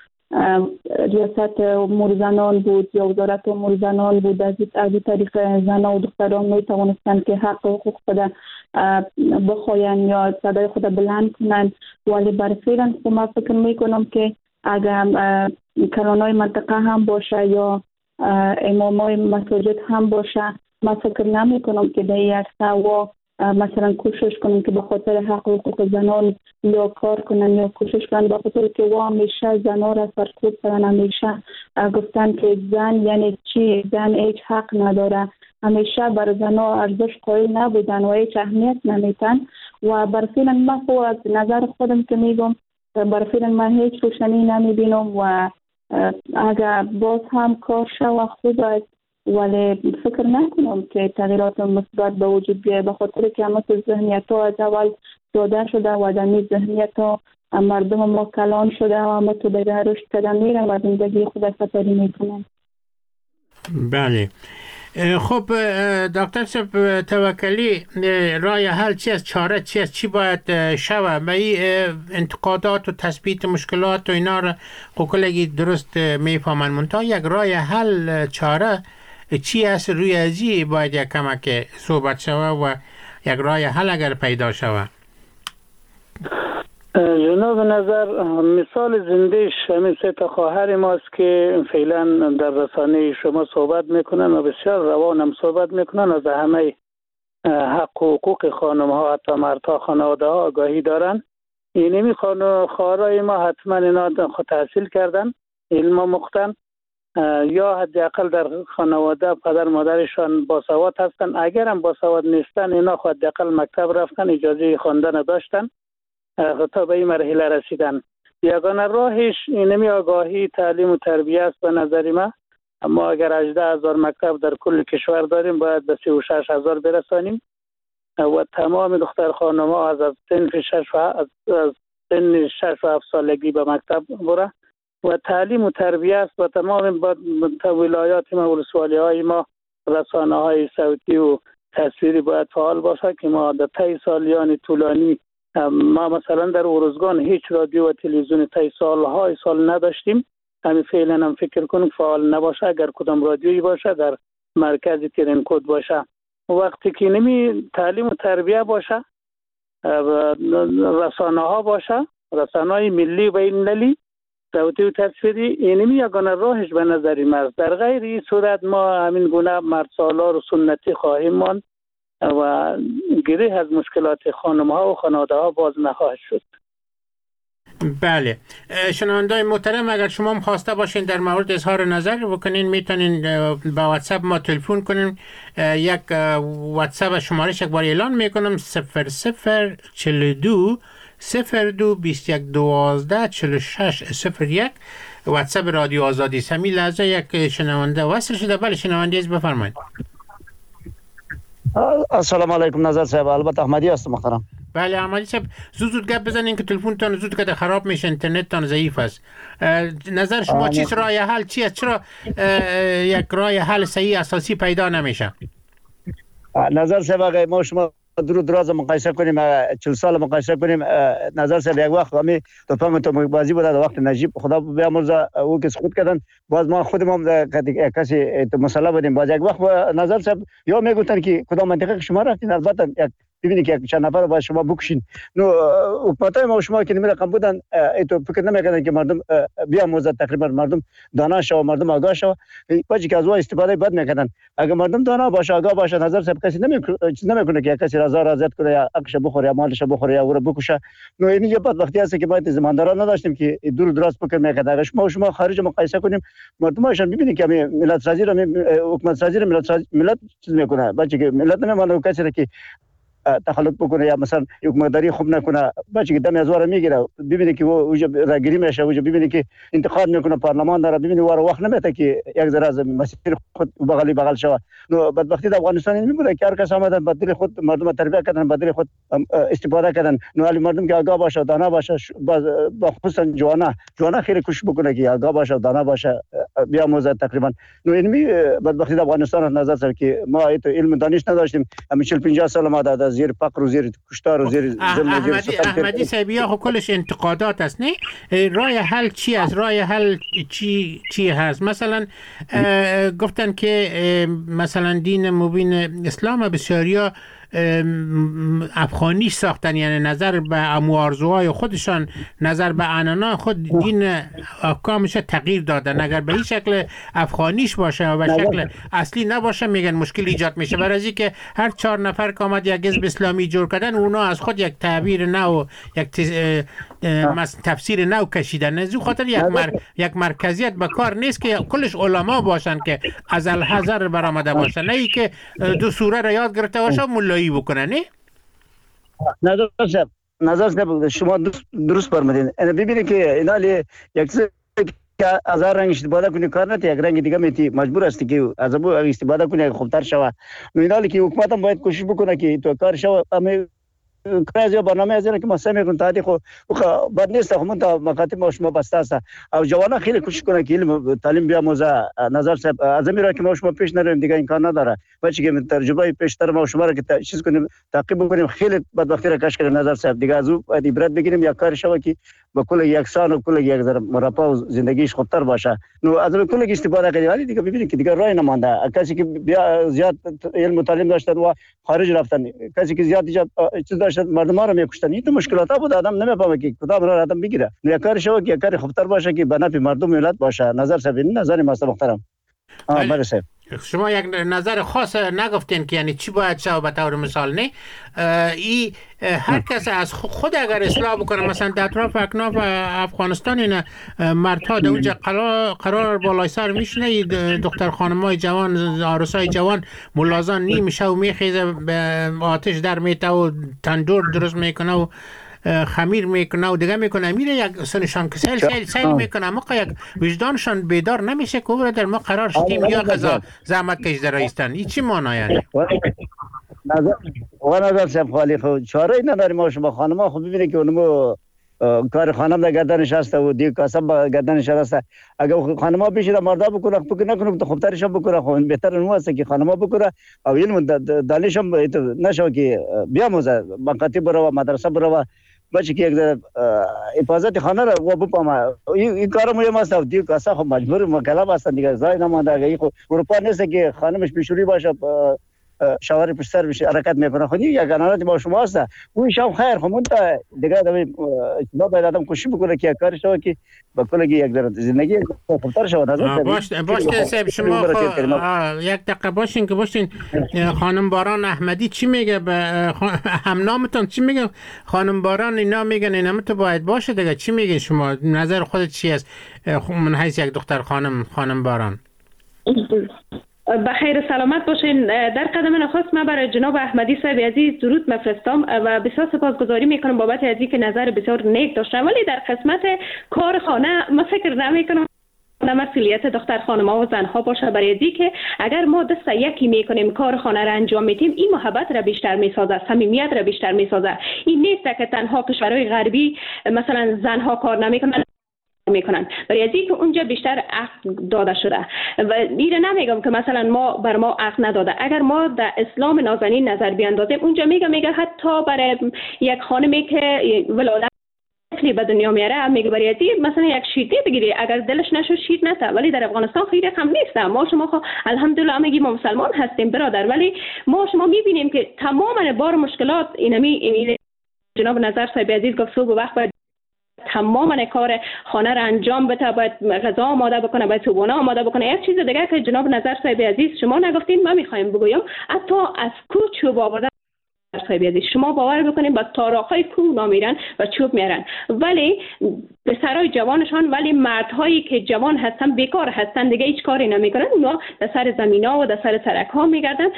ریاست امور زنان بود یا وزارت امور زنان بود، از این طریق زنان و دختران میتوانستند که حق و حقوق خود بخواین یا صدای خود بلند کنند. ولی برفعلا که ما فکر میکنم که اگر کلانای منطقه هم باشه یا امامای مساجد هم باشه ما فکر نمی کنم که در یک سوا مثلا کوشش کنیم که به خاطر حق و حقوق زنان یا کار کنن یا کوشش کنن، به خاطر که و همیشه زنان را سرکوب کردن، همیشه گفتن که زن یعنی چی، زن هیچ حق نداره، همیشه بر زنان ارزش قائل نبودن و هیچ اهمیت نمیتن و برفعلا من خود از نظر خودم که میگم برفعلا من هیچ روشنی نمیبینم و اگر باز هم کار شو خوب است ولی فکر نکنم که تغییرات مثبت به وجود بیاید به خاطر که همه ذهنیت ها از اول داده شده و در ذهنیت ها مردم ما کلان شده و همه تو دیگه رشد کردن میرن و زندگی خود سپری میکنن. بله. خب دکتر صاحب توکلی، راه حل چی است؟ چاره چی است؟ چی باید شود؟ به این انتقادات و تثبیت مشکلات و اینا را قوکلگی درست میفهمن منتها یک راه حل چاره چی است؟ روی ازی باید یک کمک صحبت شود و یک راه حل اگر پیدا شود. جناب نظر مثال زندهش همین سه تا خواهر ماست که فعلا در رسانه شما صحبت میکنن و بسیار روان هم صحبت میکنن، از همه حق و حقوق خانم ها حتی مردها خانواده ها آگاهی دارن. اینمی خواهرای ما حتما اینا خود تحصیل کردن، علم مختن یا حداقل در خانواده پدر مادرشان باسواد هستن، اگر هم باسواد نیستن اینا خود حداقل مکتب رفتن، اجازه خواندن داشتن تا به این مرحله رسیدن. یگانه راهش اینمی آگاهی تعلیم و تربیه است به نظر من. ما اگر 18,000 مکتب در کل کشور داریم باید به 36,000 برسانیم و تمام دختر خانم ها از سن 6 و 7 سالگی به مکتب بره و تعلیم و تربیه است و تمام ولایات ما و ولسوالی های ما رسانه های صوتی و تصویری باید فعال باشه که ما در طی سالیان طولانی ما مثلا در ارزگان هیچ رادیو و تلویزیون طی سالهای سال نداشتیم. همین فعلا هم فکر کنیم فعال نباشه، اگر کدام رادیویی باشه در مرکز ترینکود باشه. وقتی که نمی تعلیم و تربیه باشه، رسانه ها باشه، رسانه های ملی و المللی صوتی و تصویری، اینمی یگانه راهش به نظر من. در غیر این صورت ما همین گونه مرد سالار و سنتی خواهیم ماند و گره از مشکلات خانم ها و خانواده ها باز نخواهد شد. بله شنوندای محترم، اگر شما هم خواسته باشین در مورد اظهار نظر بکنین میتونین با واتساپ ما تلفن کنین. یک واتساپ شمارش یک بار اعلان میکنم 0042 02 21 12 46 01 واتساپ رادیو آزادی. سمی لحظه یک شنونده وصل شده. بله شنونده از بفرمایید. السلام علیکم نظر صاحب، البته احمدی هستم محترم. بله احمدی صاحب، زود گپ بزنین که تلفنتون زود که خراب میشه، اینترنتتون ضعیف است. نظر شما چیست؟ راه حل چی است؟ چرا یک راه حل صحیح اساسی پیدا نمیشه؟ نظر صاحب اگه ما شما دراز مقایسه کنیم 40 سال مقایسه کنیم، نظر صاحب یک وقت همین توپم تو بازی بود در وقت نجیب خدا بیامرزه او که سقوط کردن، باز ما خودمون کسی مسئله بودیم. باز یک وقت نظر صاحب یا میگفتن که کدام منطقه شما رفتین، البته ببینید که چند نفر با شما بکشین. نو حکومتای ما شما که نمی رقم بودن تو فکر نمیکردن که مردم بیاموزه، تقریبا مردم دانا شو، مردم آگاه شو، باجی که از اون استفاده بد میکردن. اگر مردم دانا باشه، آگاه باشه، نظر صاحب کسی نمیکنه که کسی رضا زد کنه یا عقش بخوره یا مالش بخوره یا او رو بکشه. نو این یه بدبختی است که ما زمانداران نداشتیم که دور دراز فکر میکردن. اگر شما خارج مقایسه کنیم مردمشون ببینید که ملت سازی رو حکومت سازی رو ملت چیز میکنه، باجی که ملت نمیمونه کسی که تخلط بکنه یا مثلا حکومتداری خوب نکنه، بچه که دم از واره میگیره. ببینید که او راگیری میشه، او ببینید که انتقاد میکنه پارلمان داره، ببینید واره وقت نمیته که یک ذره از مسیر خود بغل شوه. نو بدبختی در افغانستان این میبوده که هر کس آمدن بدل خود مردم تربیت کردن، بدل خود استفاده کردن. نو علی مردم که آگاه باشه، دانا باشه، با خصوصا جوانا خیلی کوشش بکنه که آگاه باشه، دانا باشه، بیاموزه تقریبا. نو این بدبختی در افغانستان نظر سر که ما علم دانش نداشتیم. همیشه 50 سال ما در زیر فقر و زیر کشتار و زیر ظلم و زیر ستم. احمدی صاحبی ها کلش انتقادات است، نه؟ راه حل چی است؟ راه حل چی هست؟ مثلا گفتن که مثلا دین مبین اسلام بسیاریا افغانی ساختن، یعنی نظر به آرزوهای خودشان، نظر به عنانا خود دین احکامش تغییر دادن. اگر به این شکل افغانیش باشه و به شکل اصلی نباشه میگن مشکل ایجاد میشه. برای اینکه هر 4 نفر که آمد یک حزب اسلامی جور کردن، اونا از خود یک تعبیر نو، یک تفسیر نو کشیدن. از خاطر یک مرکزیت به کار نیست که کلش علما باشن که از الحذر برآمده باشن، نه ای که دو سوره را یاد گرفته باشه مولایی بکنه. نه نظر صاحب شما درست فرمودین. ببینید که اینا یک که از هر رنگ استفاده کنی کار نتی، یک رنگ دیگه میتی مجبور هستی که از ابو استفاده کنی خوبتر شوه. اینا که حکومت هم باید کوشش بکنه که تو کار شوه. کاز یا برنامه از اینه که ما سعی میکنیم تا خو بد نیست، خو من تا مکاتب ما شما بسته است او جوانا خیلی کوشش کنه که علم تعلیم بیاموزه. نظر صاحب از این را که ما شما پیش نریم دیگه امکان نداره، بچه که تجربه پیشتر ما شما را که چیز کنیم تعقیب بکنیم خیلی بدبختی را کش کنیم. نظر صاحب دیگه از او عبرت بگیریم یا کار شوه که با کل یکسان و کل یک ذره مرفه و زندگیش خوبتر باشه. نو از کل استفاده کنیم. ولی دیگه ببینید که دیگه راه نمانده. کسی که زیاد علم و تعلیم داشتن و خارج رفتن، کسی که زیاد چیز داشت مردم ها رو میکشتن. این تو مشکلات ها بود، آدم نمیفهمه که کدام راه آدم بگیره. یا کار شو که کار خوبتر باشه که به نفع مردم ملت باشه. نظر صاحب نظر ما محترم. بله صاحب شما یک نظر خاص نگفتین که یعنی چی باید شو به طور مثال. نه ای هر کس از خود اگر اصلاح بکنه، مثلا در اطراف اکناف افغانستان این مردها در اونجا قرار بالای سر میشنه، دختر خانمای جوان، عروسای جوان ملازان نیمیشه و میخیزه به آتش در میته و تندور درست میکنه و خمیر میکنه و دیگه میکنه، میره یک سنشان که سیل میکنه، اما یک وجدانشان بیدار نمیشه که در ما قرار شدیم یا قضا زحمت کش در ایستن. این چی مانا یعنی؟ نظر صاحب خالی خود چاره ای نداریم. ما شما خانم ها خوب ببینید که اونمو کار خانم در گردنش هسته و دیگه کاسب با گردنش هسته. اگر خانم ها بیشتر مردا بکنه فکر نکنه که خوبترش بکنه، خب بهتر اون هست که خانم ها بکنه او علم دانش هم نشه که بیاموزه، مکاتب برو مدرسه برو، بچه که یک ذره حفاظت خانه را و بپامه. این کار مهم است و دیگه کاسا خب مجبور مکلف هستن دیگه، زای نمانده. اگه اروپا نیست که خانمش بیشوری باشه شوار پشت سر بشه حرکت میکنه خودی یک انانات با شما است اون شام خیر خمون تا دیگه اشتباه باید آدم کوشش بکنه که کارش رو که با کلگی یک در زندگی خوبتر شود. باشه صاحب شما یک دقیقه باشین که باشین. خانم باران احمدی چی میگه؟ همنامتون چی میگه؟ خانم باران اینا میگن اینا تو باید باشه دیگه. چی میگه شما؟ نظر خودت چی است من حیث یک دختر خانم باران؟ بخیر سلامت باشین. در قدم نخست من برای جناب احمدی صاحب عزیز درود میفرستم و بسیار سپاسگزاری میکنم بابت از اینکه نظر بسیار نیک داشتن، ولی در قسمت کار خانه من فکر نمیکنم مسئولیت دختر خانم‌ها و زنها باشه، برای از اینکه اگر ما دست یکی میکنیم کار خانه را انجام میدیم این محبت را بیشتر میسازه، صمیمیت را بیشتر میسازه. این نیست که تنها کشورهای غربی مثلا زنها کار نمیکنن برای از اینکه اونجا بیشتر عقل داده شده و دیره نمیگم که مثلا ما عقل نداده. اگر ما در اسلام نازنین نظر بیاندازیم اونجا میگه حتی برای یک خانمی که ولادت به دنیا میاره میگه برای از مثلا یک شیرده بگیری اگر دلش نشو شیر نته، ولی در افغانستان خیلی رقم نیست. ما شما الحمدلله میگیم ما مسلمان هستیم برادر، ولی ما میبینیم که تمام بار مشکلات اینمی جناب نظر صاحب عزیز گفت صبح وقت باید تمام کار خانه را انجام بده، باید غذا آماده بکنه، باید صبحانه آماده بکنه. یک چیز دیگه که جناب نظر صاحب عزیز شما نگفتین ما میخوایم بگویم، حتی از کوه چوب آورده صاحب عزیز شما باور بکنید با تاراخای کوه نمیرن و چوب میارن، ولی پسرای جوانشان ولی مردهایی که جوان هستن بیکار هستن دیگه هیچ کاری نمیکنن، اونا در سر زمینا و در سر سرک ها میگردن.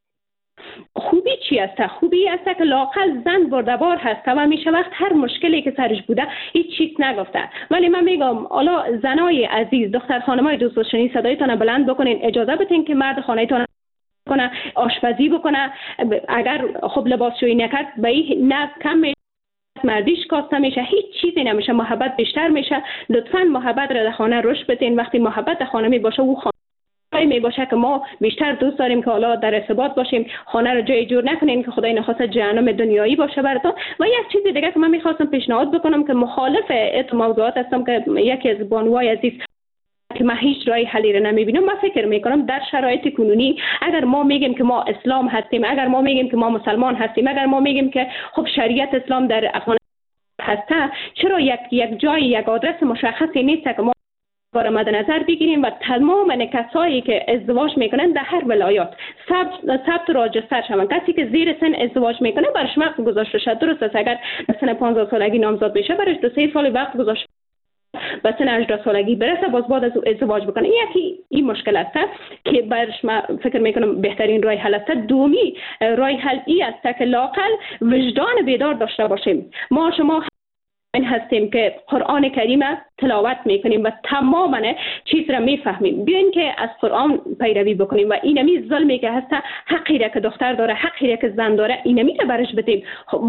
خوبی چی است؟ خوبی است که لاقل زن بردبار هست و میشه وقت هر مشکلی که سرش بوده هیچ چیز نگفته. ولی من میگم حالا زنای عزیز دختر خانمای دوست داشتنی صدایتان بلند بکنین، اجازه بدین که مرد خانه‌تان کنه آشپزی بکنه. اگر خب لباسشویی نکرد به این نه کم میشه، مردیش کاسته میشه، هیچ چیزی نمیشه، محبت بیشتر میشه. لطفاً محبت را در خانه رشد بدین. وقتی محبت در خانه می باشه او می باشه که ما بیشتر دوست داریم که حالا در ارتباط باشیم، خانه رو جای جور نکنین که خدای نخواسته جهنم دنیایی باشه براتون. و یک چیز دیگه که من میخواستم پیشنهاد بکنم که مخالف این موضوعات هستم که یکی از بانوای عزیز که من هیچ راه حلی رو نمیبینم. من فکر میکنم در شرایط کنونی اگر ما میگیم که ما اسلام هستیم، اگر ما میگیم که ما مسلمان هستیم، اگر ما میگیم که خب شریعت اسلام در افغانستان هسته، چرا یک جای یک آدرس مشخصی نیست که ما بار مد نظر بگیریم و تمام کسایی که ازدواج میکنن در هر ولایات ثبت راجستر شون؟ کسی که زیر سن ازدواج میکنه برش وقت گذاشته شد. درست است اگر سن 15 سالگی نامزاد بشه برش 2-3 سال وقت گذاشته و سن 18 سالگی برسه باز بعد از ازدواج بکنه. یکی این مشکل است که برش من فکر میکنم بهترین راه حل است. دومی راه حل ای است که لاقل وجدان بیدار داشته باشیم. ما شما این هستیم که قرآن کریم تلاوت میکنیم و تماما چیز را میفهمیم. بیاین که از قرآن پیروی بکنیم و اینمی ظلمی که هست، حقی را که دختر داره، حقی را که زن داره، اینمی را برش بدیم.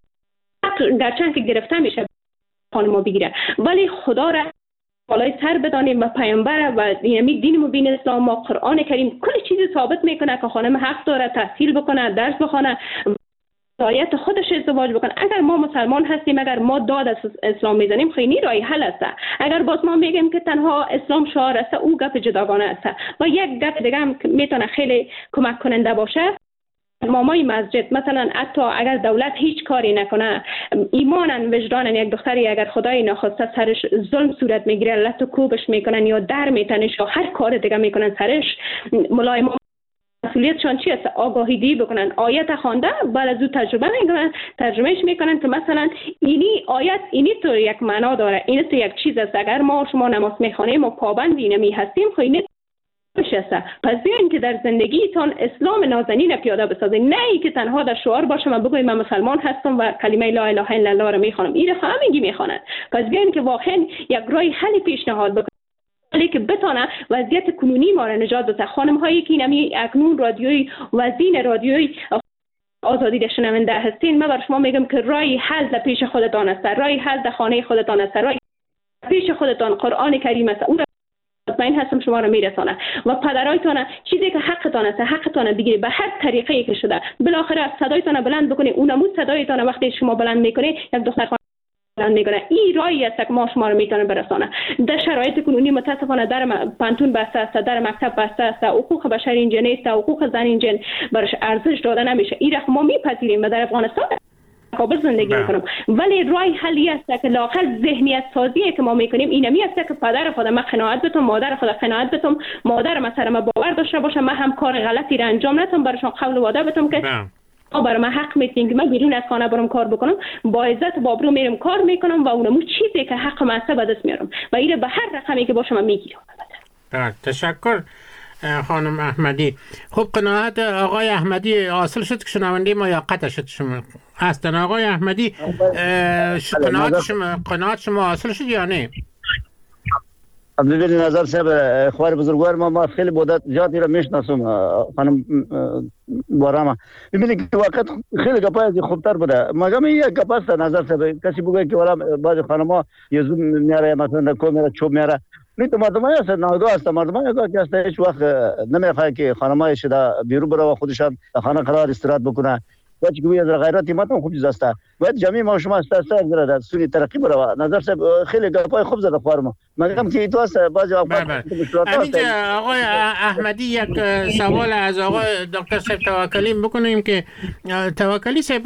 گرچه که گرفته میشه خانم بگیره، ولی خدا را بالای سر بدانیم و پیامبر و اینمی دین مبین اسلام ما قرآن کریم کل چیز ثابت میکنه که خانم حق داره تحصیل بکنه، درس بخونه، آیت خودش ازدواج بکن. اگر ما مسلمان هستیم، اگر ما داد از اسلام میزنیم، خیلی رای حل است. اگر باز ما میگیم که تنها اسلام شعار است، او گپ جداگانه است. و یک گپ دیگه هم میتونه خیلی کمک کننده باشه، امامای مسجد مثلا حتی اگر دولت هیچ کاری نکنه، ایمانن وجدانن یک دختری اگر خدای نخواسته سرش ظلم صورت میگیره، لط و کوبش میکنن یا در میتنش یا هر کار دیگه میکنن سرش، ملای مسئولیتشان چی است؟ آگاهی دی بکنن، آیت خوانده بعد از او ترجمهش میکنن که مثلا اینی آیت اینی تو یک معنا داره، اینی تو یک چیز است. اگر ما شما نماز میخوانیم و پابند اینمی هستیم خیلی نمیشه. پس بیاین که در زندگیتان اسلام نازنین پیاده بسازین، نه ای که تنها در شعار باشه من بگویم من مسلمان هستم و کلمه لا اله الا الله رو میخوانم. این همگی میخوانند. پس بیاین که واقعا یک راه حل پیشنهاد بکنیم ولی که بتونه وضعیت کنونی ما را نجات بده. خانم هایی که اینمی اکنون رادیوی وزین رادیوی آزادی در شنونده هستین، من بر شما میگم که راه حل در پیش خودتان است، راه حل در خانه خودتان است، راه پیش خودتان قرآن کریم است. اون مطمئن هستم شما را میرسانه و پدرایتان چیزی که حقتان است حقتان بگیرید به هر طریقی که شده. بالاخره صدایتان بلند بکنید، اونمو صدایتان وقتی شما بلند میکنید یک دختر میکنه. این راهی است که ما شما رو میتونه برسانه. در شرایط کنونی متاسفانه در پانتون بسته است، در مکتب بسته است، حقوق بشر اینجا نیست، حقوق زن اینجا برش ارزش داده نمیشه. این رقم ما میپذیریم و در افغانستان کابل زندگی میکنم، ولی رای حلی است که لااقل ذهنیت سازی که ما میکنیم اینمی است که پدر خود ما قناعت بتم، مادر خود قناعت بتم، مادر مثلا ما باور داشته باشه من هم کار غلطی را انجام ندم، براشون قول و وعده بتم که برای من حق میتین که من بیرون از خانه برم کار بکنم، با عزت و آبرو میرم کار میکنم و اونمو چیزی که حق من است به دست میارم و اینو به هر رقمی که باشه من میگیرم. تشکر خانم احمدی. خب قناعت آقای احمدی حاصل شد که شنونده ما یا قطع شد شما هستن؟ آقای احمدی قناعت شما حاصل شد یا نه؟ ببینید نظر صاحب خوار بزرگوار ما خیلی مدت زیادی را میشناسم خانم بارما. ببینید که وقت خیلی گپای خوبتر بوده. مگم یک گپ است نظر صاحب، کسی بگه که والا بعضی خانم‌ها یزون میاره مثلا کومه چوب میاره، نه تو مردمای است ناگاه است، مردمای که است هیچ وقت نمیخواد که خانمای شده بیرون بره و خودشان خانه قرار استراحت بکنه. وقتی که از غیرت مردم خوب است، باید جمعی ما شما است در سوی ترقی بره. نظر صاحب خیلی گپای خوب زده خورم. مگم که تو است بعضی اینجا آقای احمدی یک سوال از آقای دکتر صاحب توکلی بکنیم که توکلی صاحب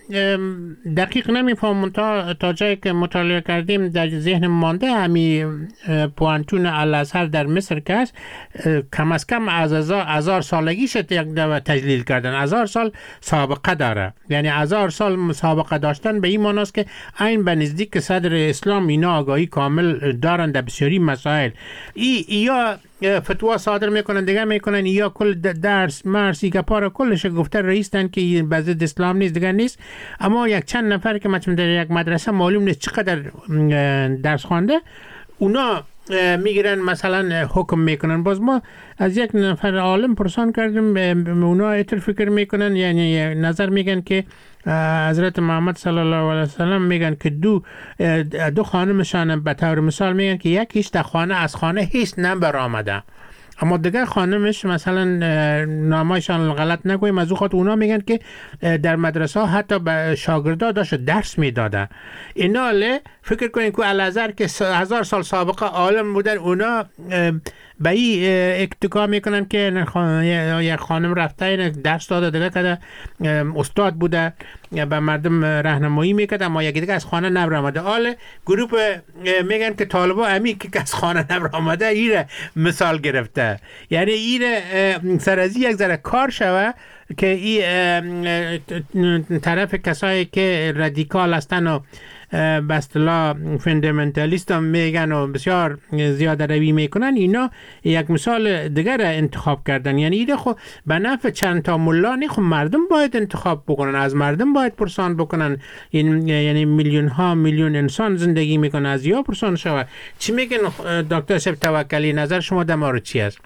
دقیق نمیفهمم تا جایی که مطالعه کردیم در ذهن مانده همی پوانتون الازهر در مصر که است کم از کم از 1000 سالگیش یک دفعه تجلیل کردن. 1000 سال سابقه داره، یعنی 1000 سال سابقه داشتن به این معناست که این به نزدیک صدر اسلام اینا آگاهی کامل دارن در بسیاری مسائل. یا فتوا صادر میکنن دیگه میکنن، یا کل درس مرسی که پارا کلش گفته رئیسن که به ضد اسلام نیست دیگه نیست، اما یک چند نفر که مثلا در یک مدرسه معلوم نیست چقدر درس خوانده اونا میگیرن مثلا حکم میکنن. باز ما از یک نفر عالم پرسان کردیم، اونا اینطور فکر میکنن، یعنی نظر میگن که حضرت محمد صلی الله علیه وسلم میگن که دو خانمشان به طور مثال میگن که یکیش در خانه از خانه هیچ نبر آمده، اما دیگر خانمش مثلا نامایشان غلط نگویم، از او خاطر اونا میگن که در مدرسه ها حتی به شاگردا داشت درس میداده. اینا فکر کنین که الازهر که 1000 سال سابقه عالم بودن اونا به این اتکا میکنن که یک خانم رفته درس داده دیگه که استاد بوده به مردم راهنمایی میکرد، اما یکی دیگه از خانه نبر آمده. حال گروپ میگن که طالبا امی که از خانه نبر آمده ایره مثال گرفته، یعنی ایره سرازی یک ذره کار شوه که این طرف کسایی که رادیکال هستن و به اصطلاح فاندامنتالیست هم میگن و بسیار زیاده روی میکنن، اینا یک مثال دیگر انتخاب کردن. یعنی ایده خب به نفع چند تا ملا نه، خب مردم باید انتخاب بکنن، از مردم باید پرسان بکنن. یعنی میلیون ها میلیون انسان زندگی میکنن، از یا پرسان شود. چی میگن دکتر صاحب توکلی؟ نظر شما در مورد چی است؟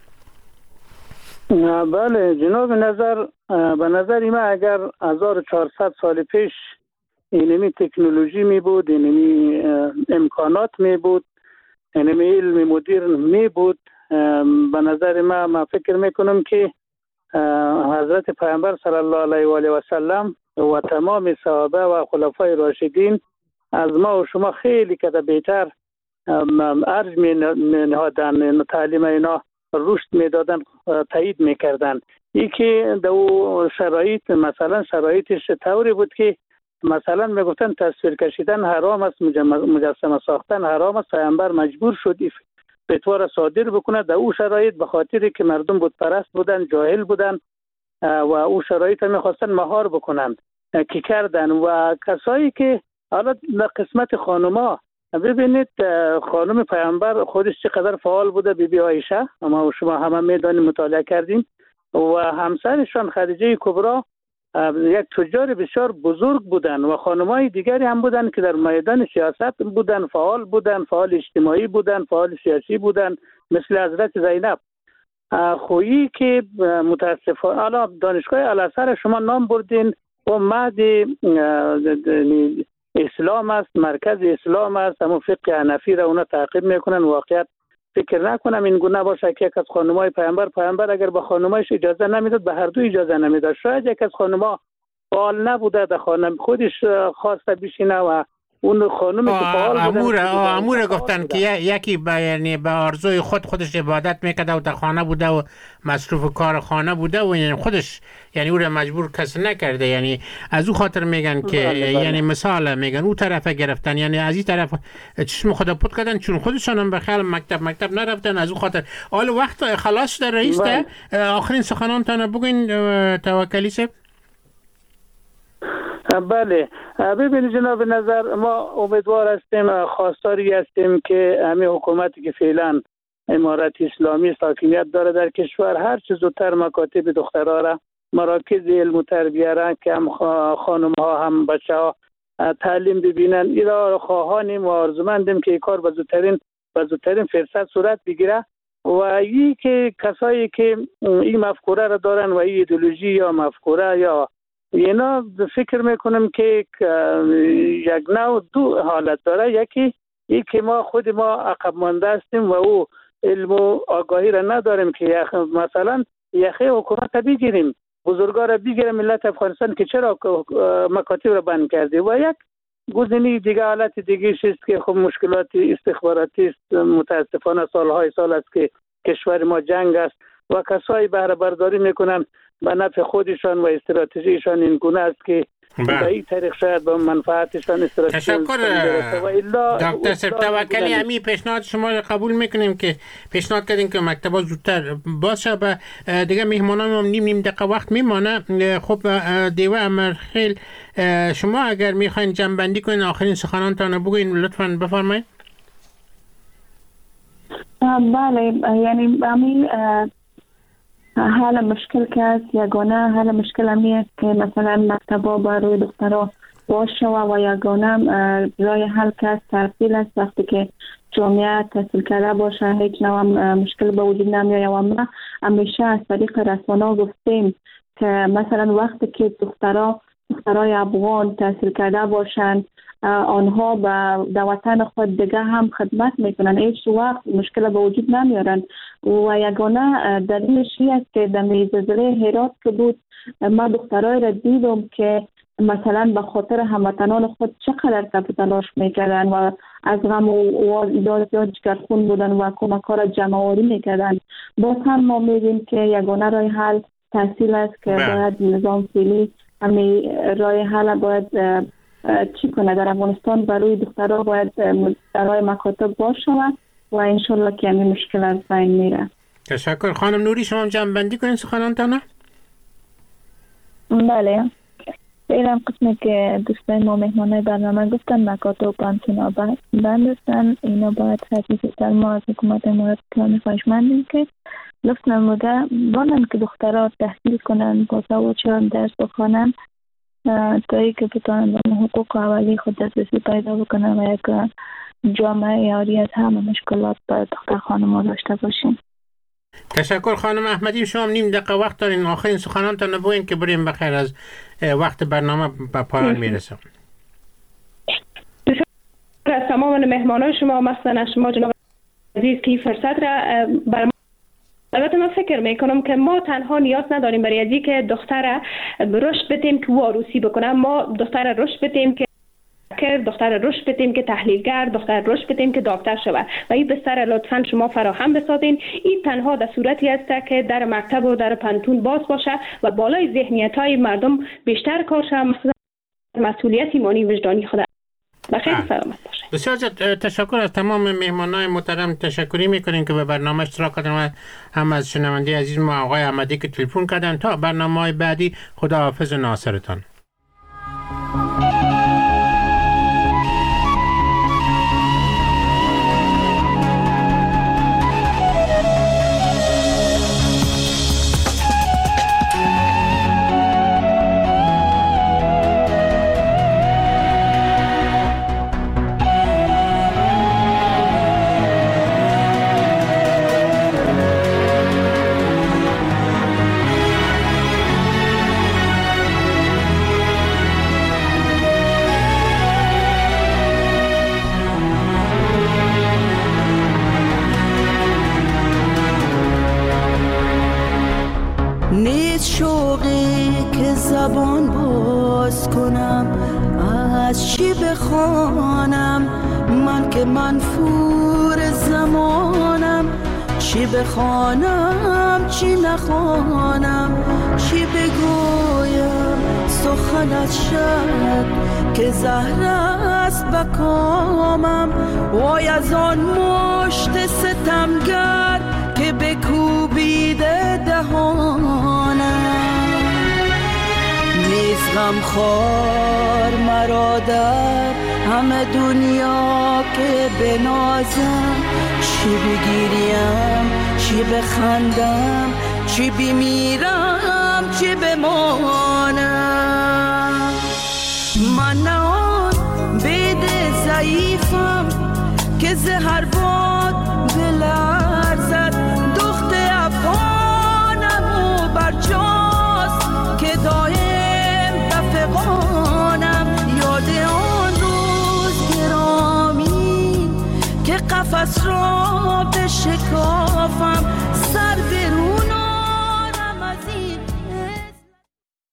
بله جناب نظر، به نظر من اگر 1400 سال پیش اینمی تکنولوژی می بود، اینمی امکانات می بود، اینمی علم مدرن می بود، به نظر من فکر میکنم که حضرت پیامبر صلی الله علیه و آله و سلم و تمام صحابه و خلفای راشدین از ما و شما خیلی که بهتر ارج می نهادن، تعلیم اینا رشد می دادن، تایید می کردن. ای که دو شرایط مثلا شرایطش طوری بود که مثلا میگفتن تصویر کشیدن حرام است، مجسمه ساختن حرام است، پیامبر مجبور شد فتوا صادر بکنه. در او شرایط به خاطر که مردم بت پرست بودن، جاهل بودن و او شرایط میخواستن مهار بکنن که کردن. و کسایی که حالا در قسمت خانوما ببینید خانم پیامبر خودش چقدر فعال بوده، بی عایشه اما شما همه میدانیم، مطالعه کردیم، و همسرشان خدیجه کبری یک تجار بسیار بزرگ بودن و خانمای دیگری هم بودن که در میدان سیاست بودن، فعال بودن، فعال اجتماعی بودن، فعال سیاسی بودن، مثل حضرت زینب. خویی که متاسفانه حالا دانشگاه الازهر شما نام بردین و مهد اسلام است، مرکز اسلام است، اما فقه حنفی را اونا تعقیب میکنن. واقعیت فکر نکنم این گونه باشه که یک از خانمای پیامبر اگر به خانمایش اجازه نمیداد به هر دو اجازه نمیداد. شاید یک از خانما فعال نبوده، در خانه خودش خواسته بشینه و اون خانمی که فعال بودن امور گفتن که یکی یعنی به آرزوی خودش عبادت میکرده و در خانه بوده و مصروف کار خانه بوده و یعنی خودش یعنی او را مجبور کس نکرده، یعنی از او خاطر میگن که یعنی مثال میگن او طرف گرفتن، یعنی از این طرف چشم خدا پود کردن چون خودشان هم به خیال مکتب نرفتن از او خاطر. حال وقت خلاص در رئیس ده آخرین سخنانتان بگوین توکلی صاحب. بله ببینید جناب نظر، ما امیدوار هستیم، خواستاری هستیم که همین حکومتی که فعلا امارت اسلامی حاکمیت داره در کشور هر چه زودتر مکاتب دخترها را، مراکز علم و تربیه را که هم خانم ها هم بچه ها تعلیم ببینن، اینا خواهانیم و آرزومندیم که این کار به زودترین فرصت صورت بگیره و این که کسایی که این مفکوره را دارن و این ایدئولوژی یا مفکوره یا اینا فکر میکنم که یک نوع دو حالت داره. یکی این که خود ما عقب مانده هستیم و او علم و آگاهی را نداریم که مثلا یخه حکومت بگیریم، بزرگا را بگیریم ملت افغانستان که چرا مکاتب را بند کرده. و یک گزینه دیگه حالت دیگه است که خب مشکلات استخباراتی است، متاسفانه سال است که کشور ما جنگ است و کسایی بهره برداری میکنن به نفع خودشان و استراتژیشان این گونه است که به این طریق شاید به منفعتشان استراتژی. تشکر دکتر صاحب توکلی. همین پیشنهاد شما را قبول میکنیم که پیشنهاد کردین که مکتبا زودتر باشه. به دیگه مهمانان هم نیم دقیقه وقت میمانه. خب دیوه امرخیل، شما اگر میخواین جنبندی کنین آخرین سخنانتان بگوین لطفاً بفرمایید. بله، یعنی همین حال مشکل که است، یگانه حال مشکل همی است که مثلا مکتبا با روی دخترها باشه و یگانه رای حل که است تحصیل است. وقتی که جامعه تحصیل کرده باشه هیچ نوع مشکل به وجود نمیاد. و ما همیشه از طریق رسانه گفتیم که مثلا وقتی که دخترای افغان تحصیل کرده باشند آنها به وطن خود دیگه هم خدمت میکنن، هیچ وقت مشکل به وجود نمیارن. و یگانه دلیلش این است که در زلزله هرات که بود ما دخترای را دیدم که مثلا به خاطر هموطنان خود چقدر تب تلاش میکردن و از غم و یا جگرخون بودن و کمک‌ها را جمع‌آوری میکردن. باز هم ما میگیم که یگانه راه حل تحصیل است که باید نظام فعلی همین راه حل باید چی کنه در افغانستان برای دخترها باید برای مکاتب باشه و انشالله که همین مشکل از بین میره. تشکر. خانم نوری شما جمع بندی کنین سخنانتان. بله، فعلا قسمی که دوستان ما مهمانای برنامه گفتن مکاتب و پانسیون بند هستن، اینا باید حقیقتاً ما از حکومت امارات اسلامی خواهشمندیم که لطف نموده بانن که دخترها تحصیل کنن، با سوادشان درس بخوانن تا ای که بتانن به حقوق اولی خود دسترسی پیدا بکنن و یک جامعه یاری از همه مشکلات باید دختر خانم ها داشته باشیم. تشکر. خانم احمدی شما نیم دقیقه وقت دارین، آخرین سخنانتان بگوین که بریم بخیر از وقت برنامه به پایان میرسه. از تمام مهمانان شما مثلا شما جناب عزیز که این فرصت را بر البته من فکر میکنم که ما تنها نیاز نداریم برای ازی که دختر رشد بدیم که او عروسی بکنه. ما دختر رشد بدیم که دختر رشد بدیم که تحلیلگر، دختر رشد بدیم که دکتر شود و این بستر لطفاً شما فراهم بسازین. این تنها در صورتی است که در مکتب و در پانتون باز باشه و بالای ذهنیت‌های مردم بیشتر کار شود، مسئولیت ایمانی وجدانی خود بخیر سلامت باشه. بسیار تشکر از تمام مهمانان محترم. تشکری میکنیم که به برنامه اشتراک کردن و هم از شنونده عزیز ما آقای احمدی که تلفن کردن. تا برنامه‌های بعدی خداحافظ ناصرتان. زبان باز کنم از چی بخوانم من که منفور زمانم چی بخوانم چی نخوانم چی بگویم سخن از شب که زهر است بکامم وای از آن مشت ستمگر که بکوبیده دهانم نیز غمخوار مرا در همه دنیا که بنازم چی بگیریم چی بخندم چی بمیرم چی بمانم من نه آن بید ضعیفم که زهر